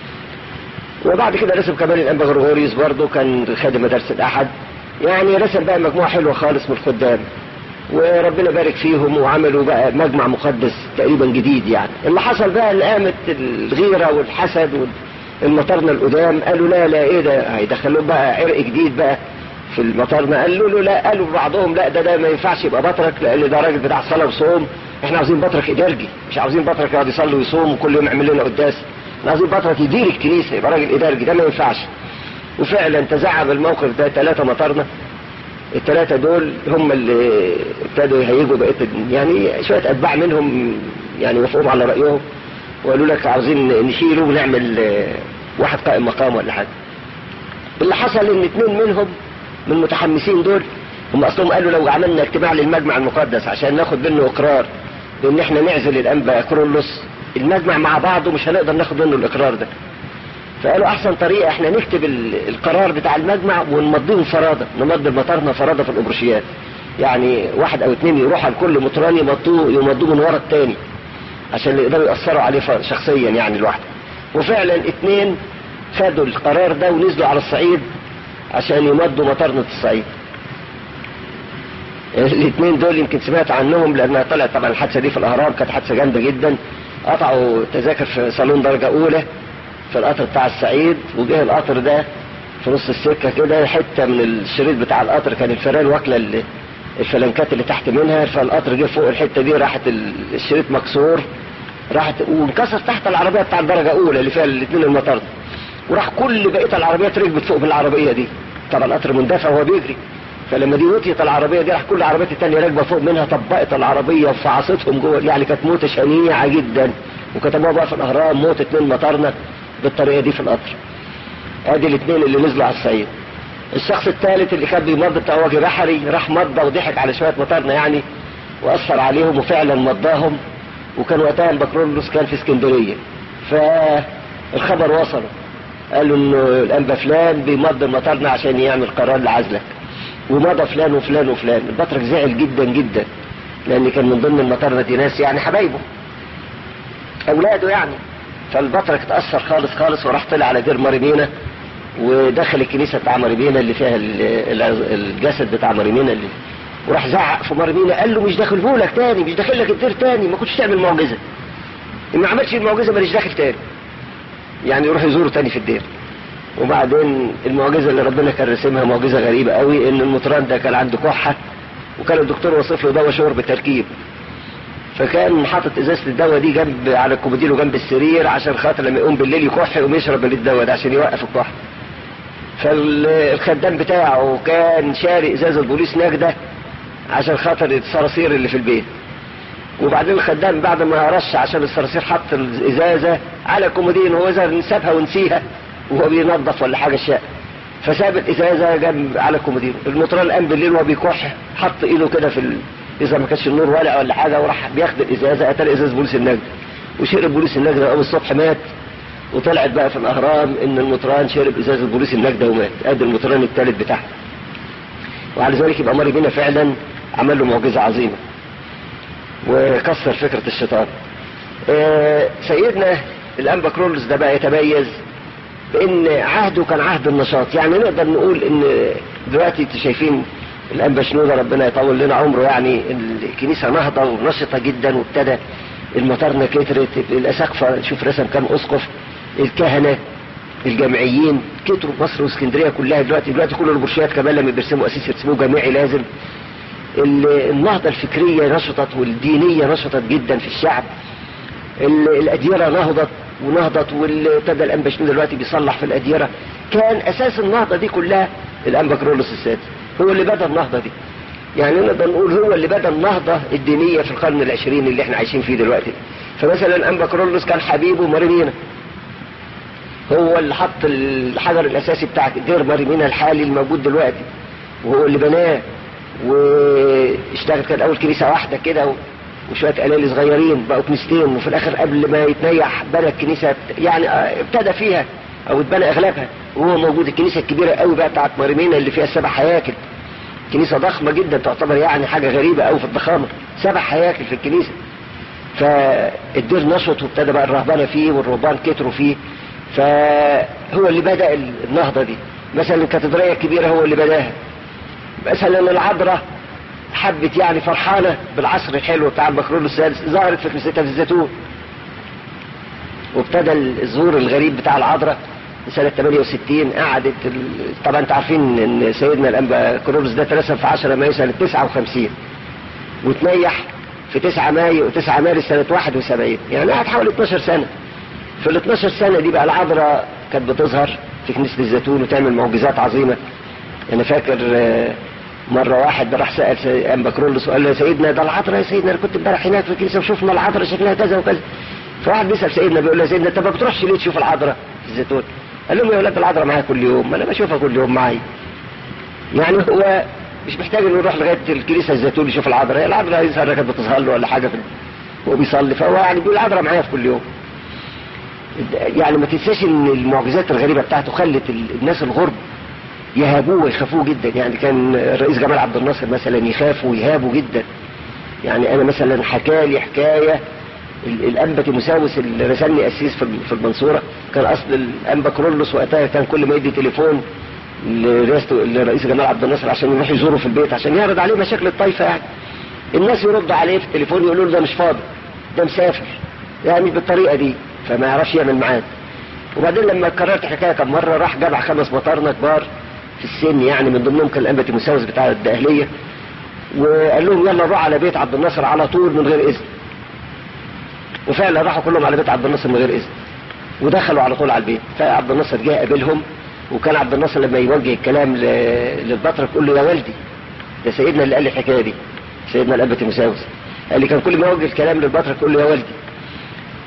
وبعد كده رسم كمان الانبا غرغوريوس برضه كان خادم مدارس الاحد. يعني رسم بقى مجموعه حلوه خالص من الخدام، وربنا بارك فيهم وعملوا بقى مجمع مقدس تقريبا جديد. يعني اللي حصل بقى ان قامت الغيره والحسد والمطارنه القدام قالوا لا ايه ده، هيدخلوا بقى عرق جديد بقى في المطارنه. قالوا له لا، قالوا بعضهم لا ده ما ينفعش يبقى بطرك، لان ده راجل بتاع صلاه وصوم، احنا عاوزين بطرك ادارجي، مش عاوزين بطرك يقعد يصلي ويصوم وكل يوم يعمل لنا قداس، احنا عاوزين بطرك يدير الكنيسه، يبقى راجل ادارجي، ده ما ينفعش. وفعلا تزعم الموقف ده 3 مطارنه. ال3 دول هم اللي ابتدوا يهيجوا بقيه يعني شويه اتباع منهم يعني وافقوا على رايهم وقالوا لك عاوزين نشيله ونعمل واحد قائم مقام ولا حاجه. اللي حصل ان 2 منهم من المتحمسين دول هم اصلهم قالوا لو عملنا اجتماع للمجمع المقدس عشان ناخد منه اقرار بان احنا نعزل الانبا كرولوس، المجمع مع بعضه مش هنقدر ناخد منه الاقرار ده. فقالوا احسن طريقه احنا نكتب القرار بتاع المجمع ونمضيهم فرادة، نمضي المطارنه فرادة في الابرشيات، يعني 1 أو 2 يروحوا لكل مطران يمضوه من ورا الثاني عشان يقدروا يأثروا عليه شخصيا يعني لوحده. وفعلا 2 خدوا القرار ده ونزلوا على الصعيد عشان يمضوا مطارنة الصعيد. ال2 دول يمكن سمعت عنهم لانها طلعت طبعا الحادثه دي في الاهرام، كانت حادثه جامده جدا. قطعوا تذاكر في صالون درجه اولى في القطر بتاع الصعيد، وجه القطر ده في نص السكه كده حته من الشريط بتاع القطر كان الفيران واكله الفلنكات اللي تحت منها، فالقطر جه فوق الحته دي، راحت الشريط مكسور، راحت وانكسر تحت العربيه بتاع الدرجه اولى اللي فيها ال2 المطارد، وراح كل بقيه العربيات ركبت فوق بالعربيه دي. طبعا القطر مندفع وهو بيجري، فلما دي وطيت العربيه دي راح كل العربيات الثانيه راكبه فوق منها، طبقت العربيه وفعصتهم جوه. يعني كانت موته شنيعه جدا، وكتبوها بقى في الاهرام موت 2 مطارنه بالطريقة دي في القطر. ادي الاثنين اللي نزلوا على الصعيد. الشخص الثالث اللي كان بيمضي بتاع وجه بحري راح مضى وضحك على شوية مطارنا يعني واثر عليهم وفعلا مضاهم، وكان وقتها البكرولوس كان في اسكندرية، فالخبر وصل قالوا انه الانبا فلان بيمضي مطارنا عشان يعمل قرار لعزلك، ومضى فلان وفلان وفلان. البطرك زعل جدا جدا لان كان من ضمن المطارنة دي ناس يعني حبايبه اولاده يعني. فالبطرك اتأثر خالص خالص وراح طلع على دير ماريمينا ودخل الكنيسة بتاع ماريمينا اللي فيها الجسد بتاع ماريمينا اللي، وراح زعق في ماريمينا قال له مش داخلهولك تاني، مش داخل لك الدير تاني، ما كنتش تعمل معجزة، ان ما عملتش المعجزة ماليش داخل تاني، يعني يروح يزوره تاني في الدير. وبعدين المعجزة اللي ربنا كان رسمها معجزة غريبة قوي، ان المطران ده كان عنده كحة وكان الدكتور وصف له دواء شرب بالتركيب، فكان حاطط ازازة الدواء دي جنب على الكومودينو جنب السرير عشان خاطر لما يقوم بالليل يكح يقوم يشرب الدواء ده عشان يوقف الكحة. فالخدام بتاعه كان شاري ازازة بوليس نجدة عشان خاطر الصراصير اللي في البيت، وبعدين الخدام بعد ما رش عشان الصراصير حط الازازة على الكومودينو، هو اذا نسابها ونسيها وهو بينظف ولا حاجة الشقة، فساب الازازة جنب على الكومودينو. المطران قام بالليل وهو بيكح حط ايده كده في اذا ما كانش النور والع ولا حاجة، وراح بياخد الازازة اتى ازازة بوليس النجدة وشرب بوليس النجدة، وقام الصبح مات. وطلعت بقى في الاهرام ان المطران شرب ازازة بوليس النجدة ومات. ادي المطران الثالث بتاعه. وعلى ذلك يبقى ماريمينا فعلا عمل له معجزة عظيمة وكسر فكرة الشيطان. سيدنا الانبا كرولوس ده بقى يتميز بان عهده كان عهد النشاط، يعني نقدر نقول ان دلوقتي انتوا شايفين الانبا شنودة ربنا يطول لنا عمره، يعني الكنيسة نهضة ونشطة جدا، وابتدى المطارنة كترت، الاساقفة شوف رسم كام اسقف، الكهنة الجامعيين كتروا مصر واسكندرية كلها دلوقتي كل البرشيات كمان لما بيرسموا اساس يرسموه جامعي لازم. النهضة الفكرية نشطت والدينية نشطت جدا في الشعب، الأديرة نهضت وابتدى الأنبا شنودة دلوقتي بيصلح في الأديرة. كان أساس النهضة دي كلها الأنبا كرولوس السادس، هو اللي بدأ النهضة دي، يعني نقدر نقول هو اللي بدأ النهضة الدينية في القرن العشرين اللي احنا عايشين فيه دلوقتي. فمثلا الأنبا كرولوس كان حبيبه ماريمينا، هو اللي حط الحجر الأساسي بتاع دير ماريمينا الحالي الموجود دلوقتي، وهو اللي بناه واشتغل. كان اول كنيسة واحدة كده وشوية قلالي صغيرين بقوا كنيستين، وفي الاخر قبل ما يتنيح بنى الكنيسة، يعني ابتدى فيها او اتبنى اغلبها وهو موجود. الكنيسة الكبيرة قوي بقى بتاعت ماريمينا اللي فيها 7 هياكل، كنيسة ضخمة جدا تعتبر يعني حاجة غريبة قوي في الضخامة، 7 هياكل في الكنيسة. فالدير نشط وابتدى بقى الرهبانة فيه والرهبان كتروا فيه، فهو اللي بدأ النهضة دي. مثلا الكاتدرائية الكبيرة هو اللي بداها. مثلا العذراء حبت يعني فرحانة بالعصر الحلو بتاع البكرولوس السادس، ظهرت في كنيستها في الزيتون، وابتدى الظهور الغريب بتاع العذراء سنة 68. قعدت طبعا انتوا عارفين ان سيدنا الانبا كرولوس ده اترسم في 10 مايو سنة 59 وتنيح في 9 مايو و9 مارس سنة 71، يعني قعد حوالي 12 سنة. في ال 12 سنة دي بقى العذراء كانت بتظهر في كنيسة الزيتون وتعمل معجزات عظيمة. انا فاكر مرة واحد راح سأل انبا كرولوس وقال له يا سيدنا ده العذراء، يا سيدنا انا كنت امبارح هناك في الكنيسة وشفنا العذراء شكلها كذا وكذا. فواحد بيسأل سيدنا بيقول له يا سيدنا انت ما بتروحش ليه تشوف العذراء في الزيتون؟ قال لهم يا ولاد العذراء معايا كل يوم، ما انا بشوفها كل يوم معايا. يعني هو مش محتاج انه يروح لغاية الكنيسة الزيتون يشوف العذراء، العذراء يظهر كانت بتظهر له ولا حاجة وهو بيصلي، فهو يعني بيقول العذراء معايا في كل يوم. يعني ما تنساش ان المعجزات الغريبة بتاعته خلت الناس الغرب يهابوه ويخافوه جدا. يعني كان الرئيس جمال عبد الناصر مثلا يخافوا ويهابوا جدا. يعني انا مثلا حكالي حكاية الانبا تيموساوس اللي رسلني قسيس في المنصورة، كان اصل الانبا كرولوس وقتها كان كل ما يدي تليفون لرئيس جمال عبد الناصر عشان يروح يزوره في البيت عشان يعرض عليه مشاكل الطائفة، يعني الناس يرد عليه في التليفون يقولوا له ده مش فاضي، ده مسافر، يعني بالطريقة دي، فما يعرفش يعمل معاه. وبعدين لما كررت الحكايه كم مره راح جمع 5 مطارنة كبار في السن، يعني من ضمنهم كان الانبا تيموساوس بتاع الدقهليه، وقال لهم يلا روح على بيت عبد الناصر على طول من غير اذن. وفعلا راحوا كلهم على بيت عبد الناصر من غير اذن ودخلوا على طول على البيت. فعبد الناصر جه قابلهم، وكان عبد الناصر لما يوجه الكلام للبطرك يقول له يا والدي، ده سيدنا اللي قال لي الحكايه دي، سيدنا الانبا تيموساوس قال لي كان كل ما يوجه الكلام للبطرك يقول له يا والدي.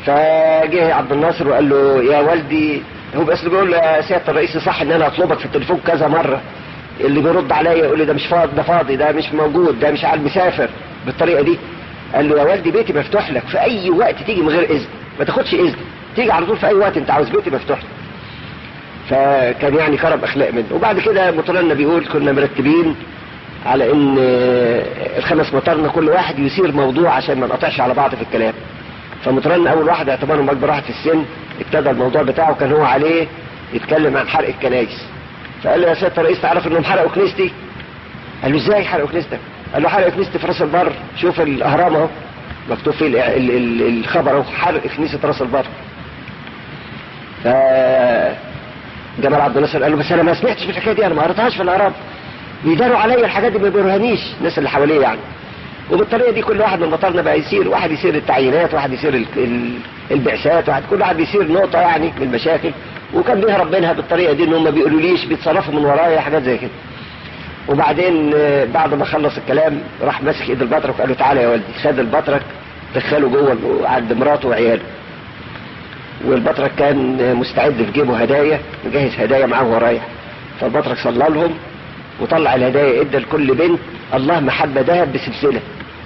فجه عبد الناصر وقال له يا والدي، هو بس بيقول له يا سيادة الرئيس صح ان انا اطلبك في التليفون كذا مرة، اللي بيرد عليا يقول لي ده مش فاضي، ده فاضي، ده مش موجود، ده مش عارف مسافر بالطريقة دي. قال له يا والدي بيتي مفتوح لك في اي وقت تيجي من غير اذن، ما تاخدش اذن، تيجي على طول في اي وقت انت عاوز، بيتي مفتوح لك. فكان يعني كرم اخلاق منه. وبعد كده مطرنا بيقول كنا مرتبين على ان الخمس مطرنا كل واحد يثير موضوع عشان ما نقطعش على بعض في الكلام. فمطرنا اول واحد اعتبرهم اكبر واحد في السن ابتدى الموضوع بتاعه، كان هو عليه يتكلم عن حرق الكنائس. فقال له يا سيادة الرئيس تعرف انهم حرقوا كنيستي؟ قال له ازاي حرقوا كنيستك؟ قال له حرقوا كنيستي في راس البر، شوف الاهرام اهو مكتوب فيه الخبر اهو، حرق كنيسة راس البر. ف جمال عبد الناصر قال له بس انا ما سمعتش بالحكايه دي، انا ما قريتهاش في الاهرام، بيداروا عليا الحاجات دي ما بيرهنيش الناس اللي حواليه يعني. وبالطريقه دي كل واحد من المطارنا بقى يسير، واحد يسير التعيينات، واحد يسير البعثات، كل واحد بيسير نقطه يعني من المشاكل، وكان بيهرب منها بالطريقه دي، انهم ما بيقولوليش، بيتصرفوا من ورايا حاجات زي كده. وبعدين بعد ما خلص الكلام راح ماسك ايد البطرك وقال له تعالى يا والدي. خد البطرك دخله جوه عند مراته وعياله، والبطرك كان مستعد في جيبه هدايا، مجهز هدايا معاه وهو رايح. فالبطرك صلى لهم وطلع الهدايا، ادى لكل بنت الله محبة ذهب بسلسلة،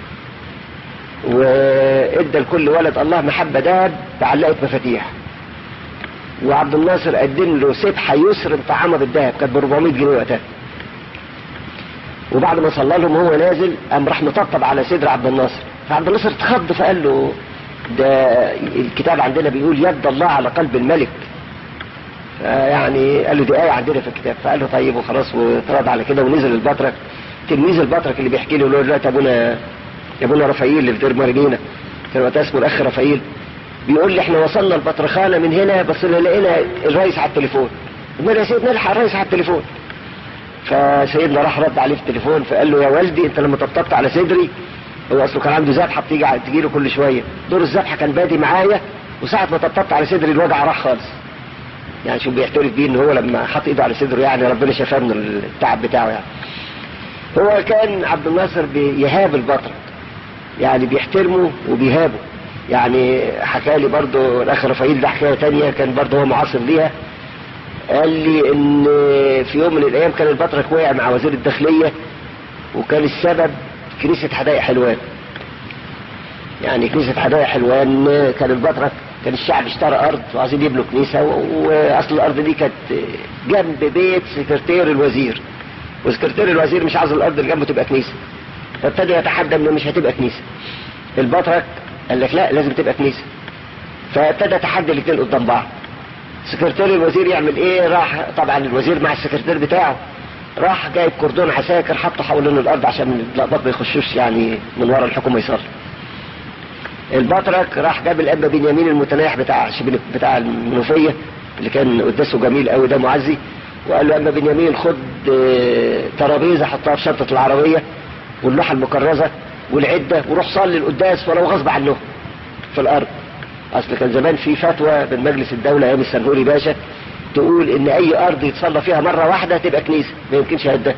وادى لكل ولد الله محبة ذهب بعلقة مفاتيح. وعبد الناصر قدم له سبحة يسر طعامة بالذهب كانت ب 400 جنيه وقتها. وبعد ما صلى لهم وهو نازل قام راح مطبطب على صدر عبد الناصر، فعبد الناصر اتخض فقال له ده الكتاب عندنا بيقول يد الله على قلب الملك، يعني قال له دي آية عندنا في الكتاب. فقال له طيب وخلاص، واترد على كده. ونزل البطرك، تلميذ البطرك اللي بيحكي له دلوقتي ابونا رفايل اللي في دير مارينينا، كان وقتها اسمه الاخ رفايل، بيقول لي احنا وصلنا البطرخانه من هنا بس لقينا الرئيس على التليفون، قلنا يا سيدنا نلحق الرئيس على التليفون. فسيدنا راح رد عليه في التليفون فقال له يا والدي انت لما طبطبت على صدري، هو اصله كان عنده ذبحه بتيجي له كل شويه، دور الذبحه كان بادي معايا، وساعه ما طبطبت على صدري الوجع راح خالص. يعني شو بيعترف بيه ان هو لما حط ايده على صدره يعني ربنا شفاه من التعب بتاعه. يعني هو كان عبد الناصر بيهاب البطرك، يعني بيحترمه وبيهابه. يعني حكى لي برضه الاخ رفايل ده حكايه تانية كان برضه هو معاصر ليها، قال لي ان في يوم من الايام كان البطرك وقع مع وزير الداخليه، وكان السبب كنيسه حدائق حلوان. يعني كنيسه حدائق حلوان كان البطرك، كان الشعب اشترى ارض وعايزين يبنوا كنيسه، واصل الارض دي كانت جنب بيت سكرتير الوزير، وسكرتير الوزير مش عايز الارض اللي جنبه تبقى كنيسه، فابتدى يتحدى انه مش هتبقى كنيسه. البطرك قال لك لا لازم تبقى كنيسه، فابتدى يتحدى الاثنين قدام بعض. سكرتير الوزير يعمل ايه؟ راح طبعا الوزير مع السكرتير بتاعه، راح جايب كردون عساكر حطه حوالين الارض عشان الأقباط ما يخشوش يعني من ورا الحكومه يصلوا. البطرك راح جاب الأنبا بنيامين المتناح بتاع المنوفيه اللي كان قداسه جميل قوي ده معزي، وقال له أنبا بنيامين خد ترابيزه حطها في شنطه العربيه واللوحه المكرزه والعده وروح صلي القداس ولو غصب عنه في الارض. اصل كان زمان في فتوى من مجلس الدوله ايام السنهوري باشا تقول ان اي ارض يتصلى فيها مره واحده تبقى كنيسه، ما يمكنش هده.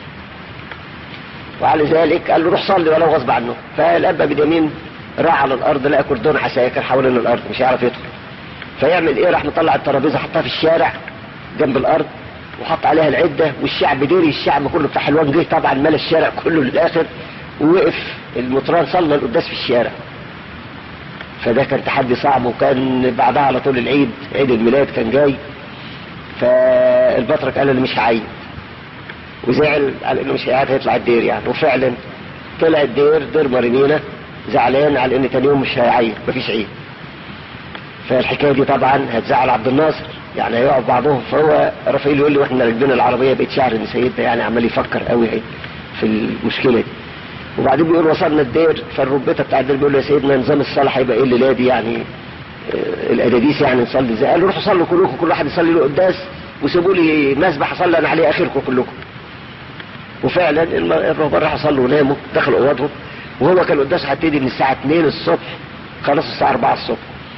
وعلى ذلك قال له روح صلي ولو غصب عنه. فالأنبا بنيامين راح على الارض لقى كردون عساكر حوالين الارض مش هيعرف يدخل، فيعمل ايه؟ راح مطلع الترابيزه حطها في الشارع جنب الارض وحط عليها العده، والشعب ديري الشعب كله بتاع حلوان جه طبعا ملا الشارع كله للاخر، ووقف المطران صلى القداس في الشارع. فده كان تحدي صعب، وكان بعدها على طول العيد، عيد الميلاد كان جاي، فالبطرك قال انا مش هعيد، وزعل على انه مش قاعد هيطلع الدير يعني. وفعلا طلع الدير دير مارينينا زعلان على ان تاني يوم مش هيعيد، مفيش عيد. فالحكايه دي طبعا هتزعل عبد الناصر، يعني هيقعد بعضهم. فهو رفايل يقول لي واحنا راكبين العربيه بقيت شعر ان سيدنا يعني عمال يفكر قوي في المشكله دي. وبعدين بيقول وصلنا الدير، فالربيطه بتاع الدير بيقول له يا سيدنا نظام الصلاه هيبقى ايه الليله دي؟ يعني الاداديس يعني نصلي ازاي؟ قال له روحوا صلوا كلكم، كل واحد يصلي له قداس، وسيبوا لي مسبح اصلي انا عليه اخركم كلكم. وفعلا الرهبان راحوا صلوا وناموا دخلوا اوضهم، وهو كان قداسه هتبتدي من الساعه 2 الصبح خلص الساعه 4 الصبح.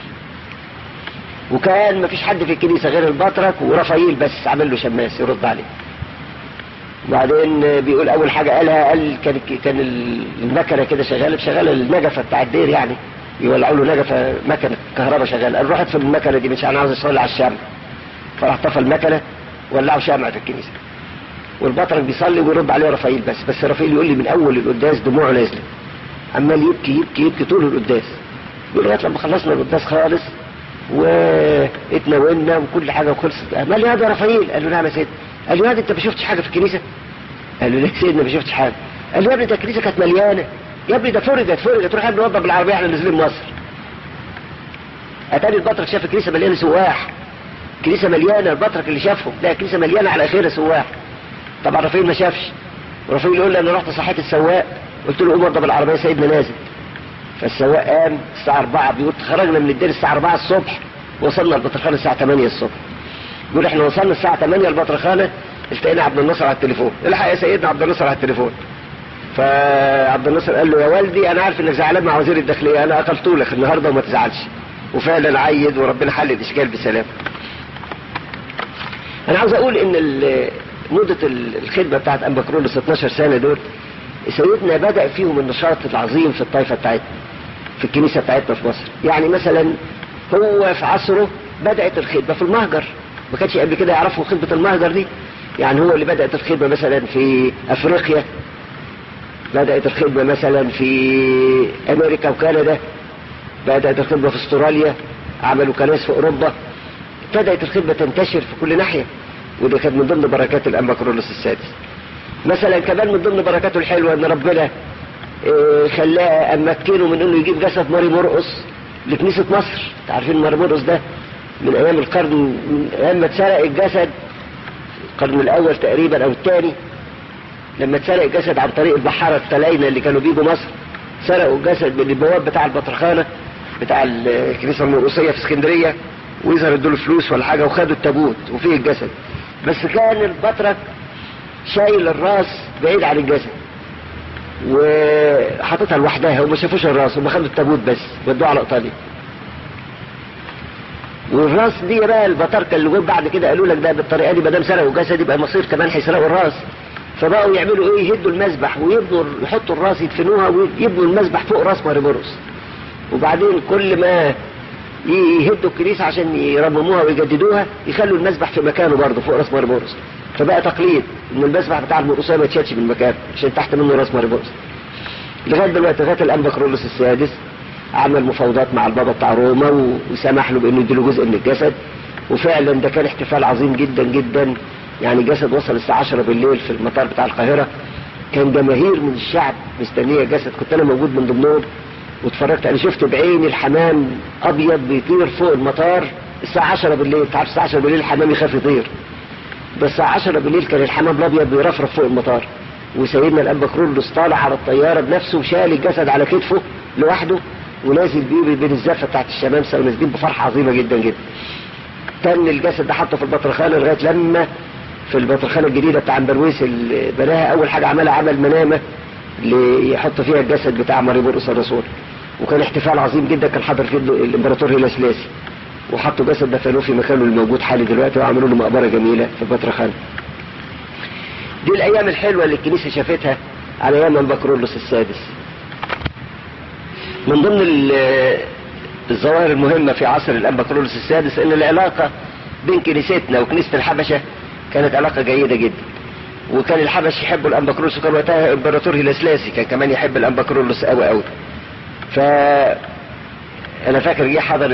وكان مفيش حد في الكنيسه غير البطرك ورفايل بس عامل له شماس يرد عليه. وبعدين بيقول اول حاجه قالها، قال كان المكنه كده شغاله النجفه بتاع الدير يعني يولعوا له نجفه مكنه كهرباء شغاله، قال روح في المكنه دي، مش انا عاوز اصلي على الشمع. فراح طفى المكنه ولعوا شمع في الكنيسه، والبطرك بيصلي ويرد عليه رفائيل. بس رفائيل يقول لي من اول القداس دموعه نازله، عمال يبكي يبكي يبكي طول القداس. يقول لغايه لما خلصنا القداس خالص واتناولنا وكل حاجه وخلصت، قال لي هذا رفائيل. قال له نعم يا سيدي. قال له هذا انت ما شفتش حاجه في الكنيسه؟ قال له ليه يا سيدنا ما شفتش حاجه؟ قال له يا ابني ده الكنيسه كانت مليانه، يا ابني ده فرجت روح يا ابني وضب بالعربيه احنا نازلين مصر. اتاني البطرك شاف الكنيسه مليانه سواح، الكنيسه مليانه، البطرك اللي شافهم لا الكنيسه مليانه على اخرها سواح. طبعا رفائيل ما شافش، ورفائيل يقول لي انا رحت صحيت السواق قلت له قوم وضب بالعربيه سيدنا نازل. فالسواق قام الساعه 4، بيقول خرجنا من الدير الساعه 4 الصبح وصلنا البطرخانه الساعه 8 الصبح. بيقول احنا وصلنا الساعه 8 البطرخانه التقينا عبد الناصر على التليفون، الحق يا سيدنا عبد الناصر على التليفون. فعبد الناصر قال له يا والدي انا عارف انك زعلان مع وزير الداخليه، انا اقلته لك النهارده وما تزعلش. وفعلا عيد وربنا حل الاشكال بسلام. انا عاوز اقول ان مدة الخدمة بتاعت أنبا كرولوس 12 سنة دول سيدنا بدأ فيهم النشاط العظيم في الطائفة بتاعتنا في الكنيسة بتاعتنا في مصر. يعني مثلا هو في عصره بدأت الخدمة في المهجر، ما كانش قبل كده يعرفوا خدمة المهجر دي. يعني هو اللي بدأت الخدمة مثلا في أفريقيا، بدأت الخدمة مثلا في أمريكا وكندا، بدأت الخدمة في استراليا، عملوا كنائس في أوروبا، بدأت الخدمة تنتشر في كل ناحية. وده كانت من ضمن بركات الأنبا كرولوس السادس. مثلا كمان من ضمن بركاته الحلوة ان ربنا خلاه امكنه من انه يجيب جسد ماري مرقس لكنيسة مصر. عارفين ماري مرقس ده من ايام القرن، من ايام ما اتسرق الجسد القرن الاول تقريبا او الثاني، لما اتسرق الجسد عن طريق البحارة التلاينة اللي كانوا بيجوا مصر، سرقوا الجسد من البواب بتاع البطرخانة بتاع الكنيسة المرقسية في اسكندرية، ويظهر ادوا فلوس ولا حاجة وخدوا التابوت وفيه الجسد. بس كان البطرك شايل الراس بعيد عن الجسد وحطتها لوحدها وما شافوش الراس، وما خدوا التابوت بس ودوه على ايطاليا. والراس دي بقى البطاركه اللي جم بعد كده قالوا لك ده بالطريقه دي ما دام سرقوا الجسد يبقى مصير كمان هيسرقوا الراس. فبقوا يعملوا ايه؟ يهدوا المذبح ويبنوا يحطوا الراس يدفنوها ويبنوا المذبح فوق راس ماري مرقس. وبعدين كل ما يهدوا الكنيسه عشان يرمموها ويجددوها يخلوا المذبح في مكانه برضه فوق راس ماري مرقس. فبقى تقليد ان المذبح بتاع المرقسيه ما يتشالش من مكانه عشان تحت منه راس ماري مرقس. لغايه دلوقتي لغايه الانبا كرولوس السادس عمل مفاوضات مع البابا بتاع روما وسمح له بانه يديله جزء من الجسد، وفعلا ده كان احتفال عظيم جدا جدا. يعني الجسد وصل الساعه 10 بالليل في المطار بتاع القاهره، كان جماهير من الشعب مستنيه الجسد، كنت انا موجود من ضمنهم واتفرجت. انا شفت بعيني الحمام ابيض بيطير فوق المطار الساعه 10 بالليل. انت عارف الساعه 10 بالليل الحمام يخاف يطير، بس الساعه 10 بالليل كان الحمام الابيض بيرفرف فوق المطار، وسيدنا الانبا كرولوس طالع على الطياره بنفسه وشال الجسد على كتفه لوحده ونازل بيه بين الزفه بتاعت الشمامسه ونازلين بفرحه عظيمه جدا جدا. تم الجسد ده حطه في البطرخانه لغايه لما في البطرخانه الجديده بتاع امبرويس اللي بناها اول حاجه عملها عمل منامه اللي يحط فيها الجسد بتاع ماري مرقس الرسول، وكان احتفال عظيم جدا. كان حضر فيه الامبراطور هيلا سلاسي وحطوا جسد دفنوه في مكانه الموجود حالي دلوقتي وعملوا له مقبره جميله في البطرخانه. دي الايام الحلوه اللي الكنيسه شافتها على ايام الانبا كرولوس السادس. من ضمن الظواهر المهمه في عصر الانبا كرولوس السادس ان العلاقه بين كنيستنا وكنيسه الحبشه كانت علاقه جيده جدا، وكان الحبش يحبوا الانبا كرولوس، وكان وقتها الامبراطور هيلا سلاسي كان كمان يحب الانبا كرولوس قوي قوي. انا فاكر جه حضر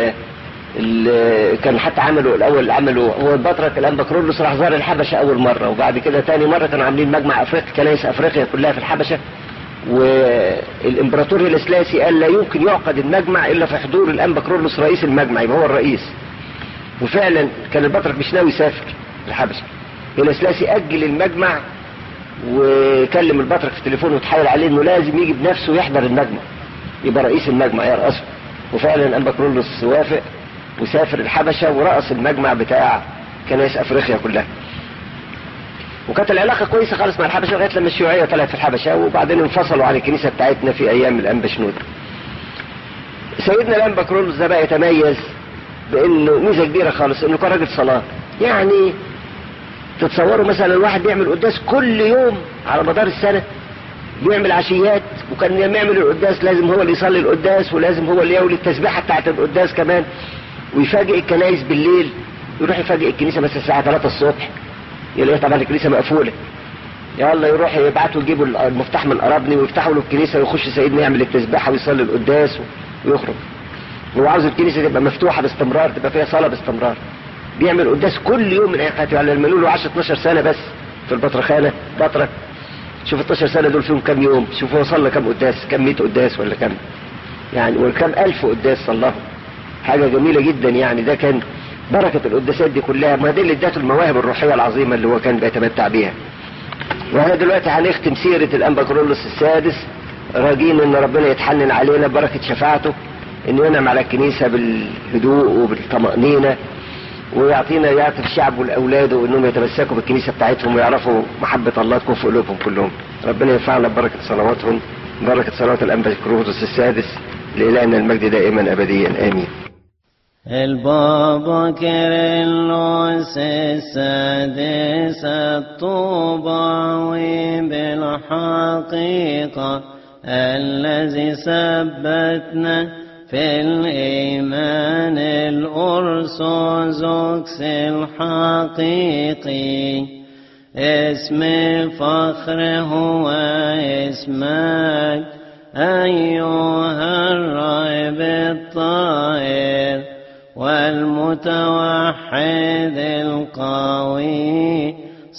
كان حتى عملوا هو البطرك الانبا كرولوس راح زار الحبشه اول مره، وبعد كده تاني مره كانوا عاملين مجمع افريقيا كنائس افريقيا كلها في الحبشه، والامبراطور هيلا سلاسي قال لا يمكن يعقد المجمع الا في حضور الانبا كرولوس رئيس المجمع، يبقى هو الرئيس. وفعلا كان البطرك مش ناوي يسافر الحبشه، هيلا سلاسي اجل المجمع وكلم البطرك في التليفون وتحايل عليه انه لازم يجي بنفسه يحضر المجمع يبقى رئيس المجمع يرأسه. وفعلا الانبا كرولوس وافق وسافر الحبشه ورأس المجمع بتاع كنائس افريقيا كلها. وكانت العلاقه كويسه خالص مع الحبشه لغايه لما الشيوعيه طلعت في الحبشه، وبعدين انفصلوا عن الكنيسه بتاعتنا في ايام الانبا شنودة. سيدنا الانبا كرولوس ده بقى يتميز بانه ميزه كبيره خالص انه كان راجل صلاه. يعني تتصوروا مثلا الواحد بيعمل قداس كل يوم على مدار السنه، بيعمل عشيات وكان لما يعمل القداس لازم هو اللي يصلي القداس، ولازم هو اللي يولي التسبيحة بتاعت القداس كمان، ويفاجئ الكنائس بالليل، يروح يفاجئ الكنيسة بس الساعة 3 الصبح، يلاقي طبعا الكنيسة مقفولة، يلا يروح يبعتوا يجيبوا المفتاح من قرابني ويفتحوا له الكنيسة، ويخش سيدنا يعمل التسبيحة ويصلي القداس ويخرج. هو عاوز الكنيسة تبقى مفتوحة باستمرار، تبقى فيها صلاة باستمرار. بيعمل قداس كل يوم من حياته، يعني لما له 10 12 سنة بس في البطرخانة بطرك، شوف 12 سنة دول فيهم كم يوم، شوف هو صلى كم قداس، كم 100 قداس ولا كم يعني، وكم 1000 قداس صلاه. حاجة جميلة جدا يعني. ده كان بركة القداسات دي كلها، ما دي اللي ادته المواهب الروحية العظيمة اللي هو كان بيتمتع بيها. واحنا دلوقتي هنختم سيرة الأنبا كيرلس السادس، راجين ان ربنا يتحنن علينا بركة شفاعته، انه ينعم على الكنيسة بالهدوء وبالطمأنينة، يعطي الشعب والأولاده انهم يتمسكوا بالكنيسة بتاعتهم ويعرفوا محبة الله تكون في قلوبهم كلهم. ربنا ينفعنا ببركة صلواتهم، بركة صلوات الأنبا كيرلس السادس، لإلهنا المجد دائما أبديا آمين. البابا كيرلس السادس الطوباوي بالحقيقة الذي ثبتنا في الإيمان الأرثوذكسي الحقيقي. اسم الفخر هو اسمك أيها الراهب الطاهر والمتوحد القوي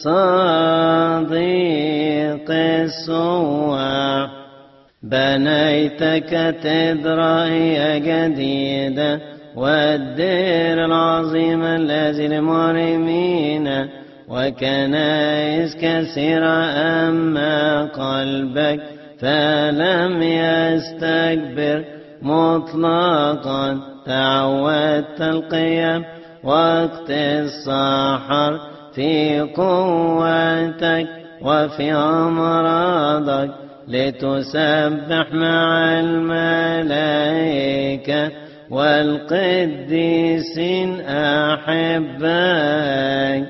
صديق السواح. بنيت كاتدرائية جديدة والدير العظيم الذي للمرمين وكنائس كثيرة، أما قلبك فلم يستكبر مطلقا. تعودت القيام وقت السحر في قوتك وفي أمراضك، لتسبح مع الملائكة والقديسين أحبائك.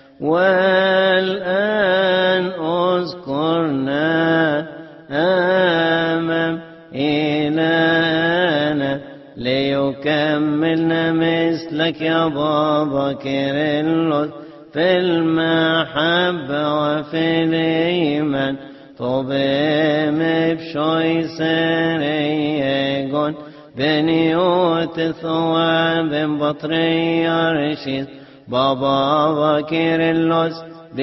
والآن اذكرنا أمام إلهنا ليكملنا مثلك يا بابا كيرلس في المحبة وفي الإيمان. طبيم بشوي سريقون بنيوت ثواب بطريرشيس بابا كيرلس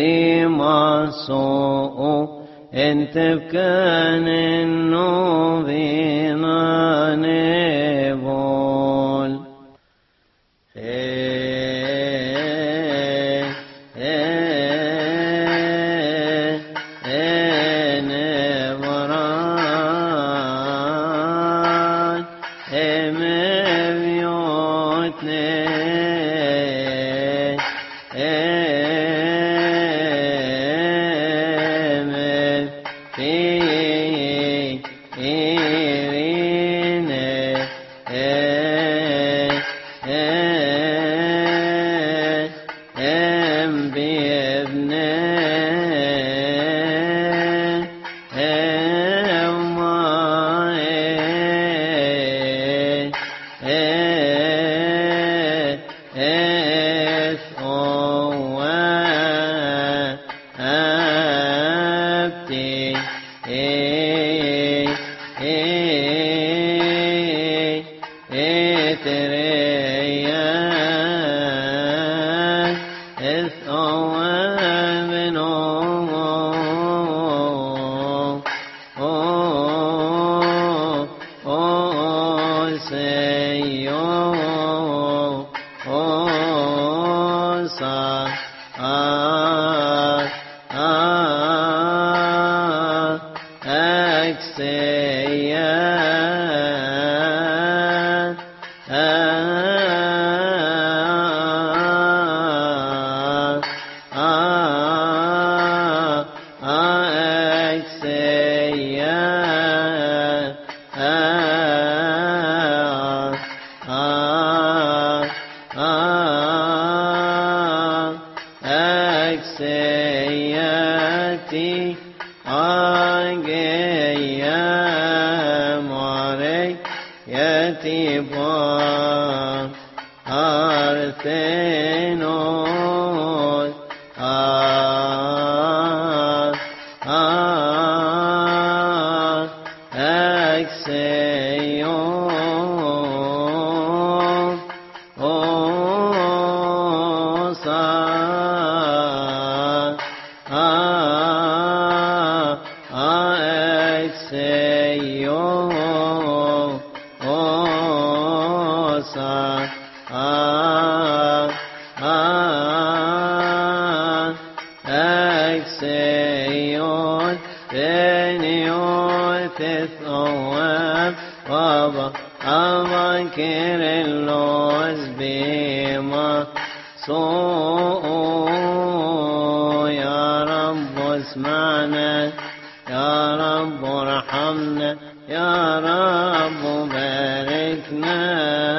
بمسوء انت بكان النوبينا نبول. Akseyati Ageya يتيبون أرثنون أكسيون أوصان أكسيون أوصان أكسيون ثانيون تثواب وابا أمكر اللوز بما سوء يا رب اسمعنا يا رب ارحمنا يا رب باركنا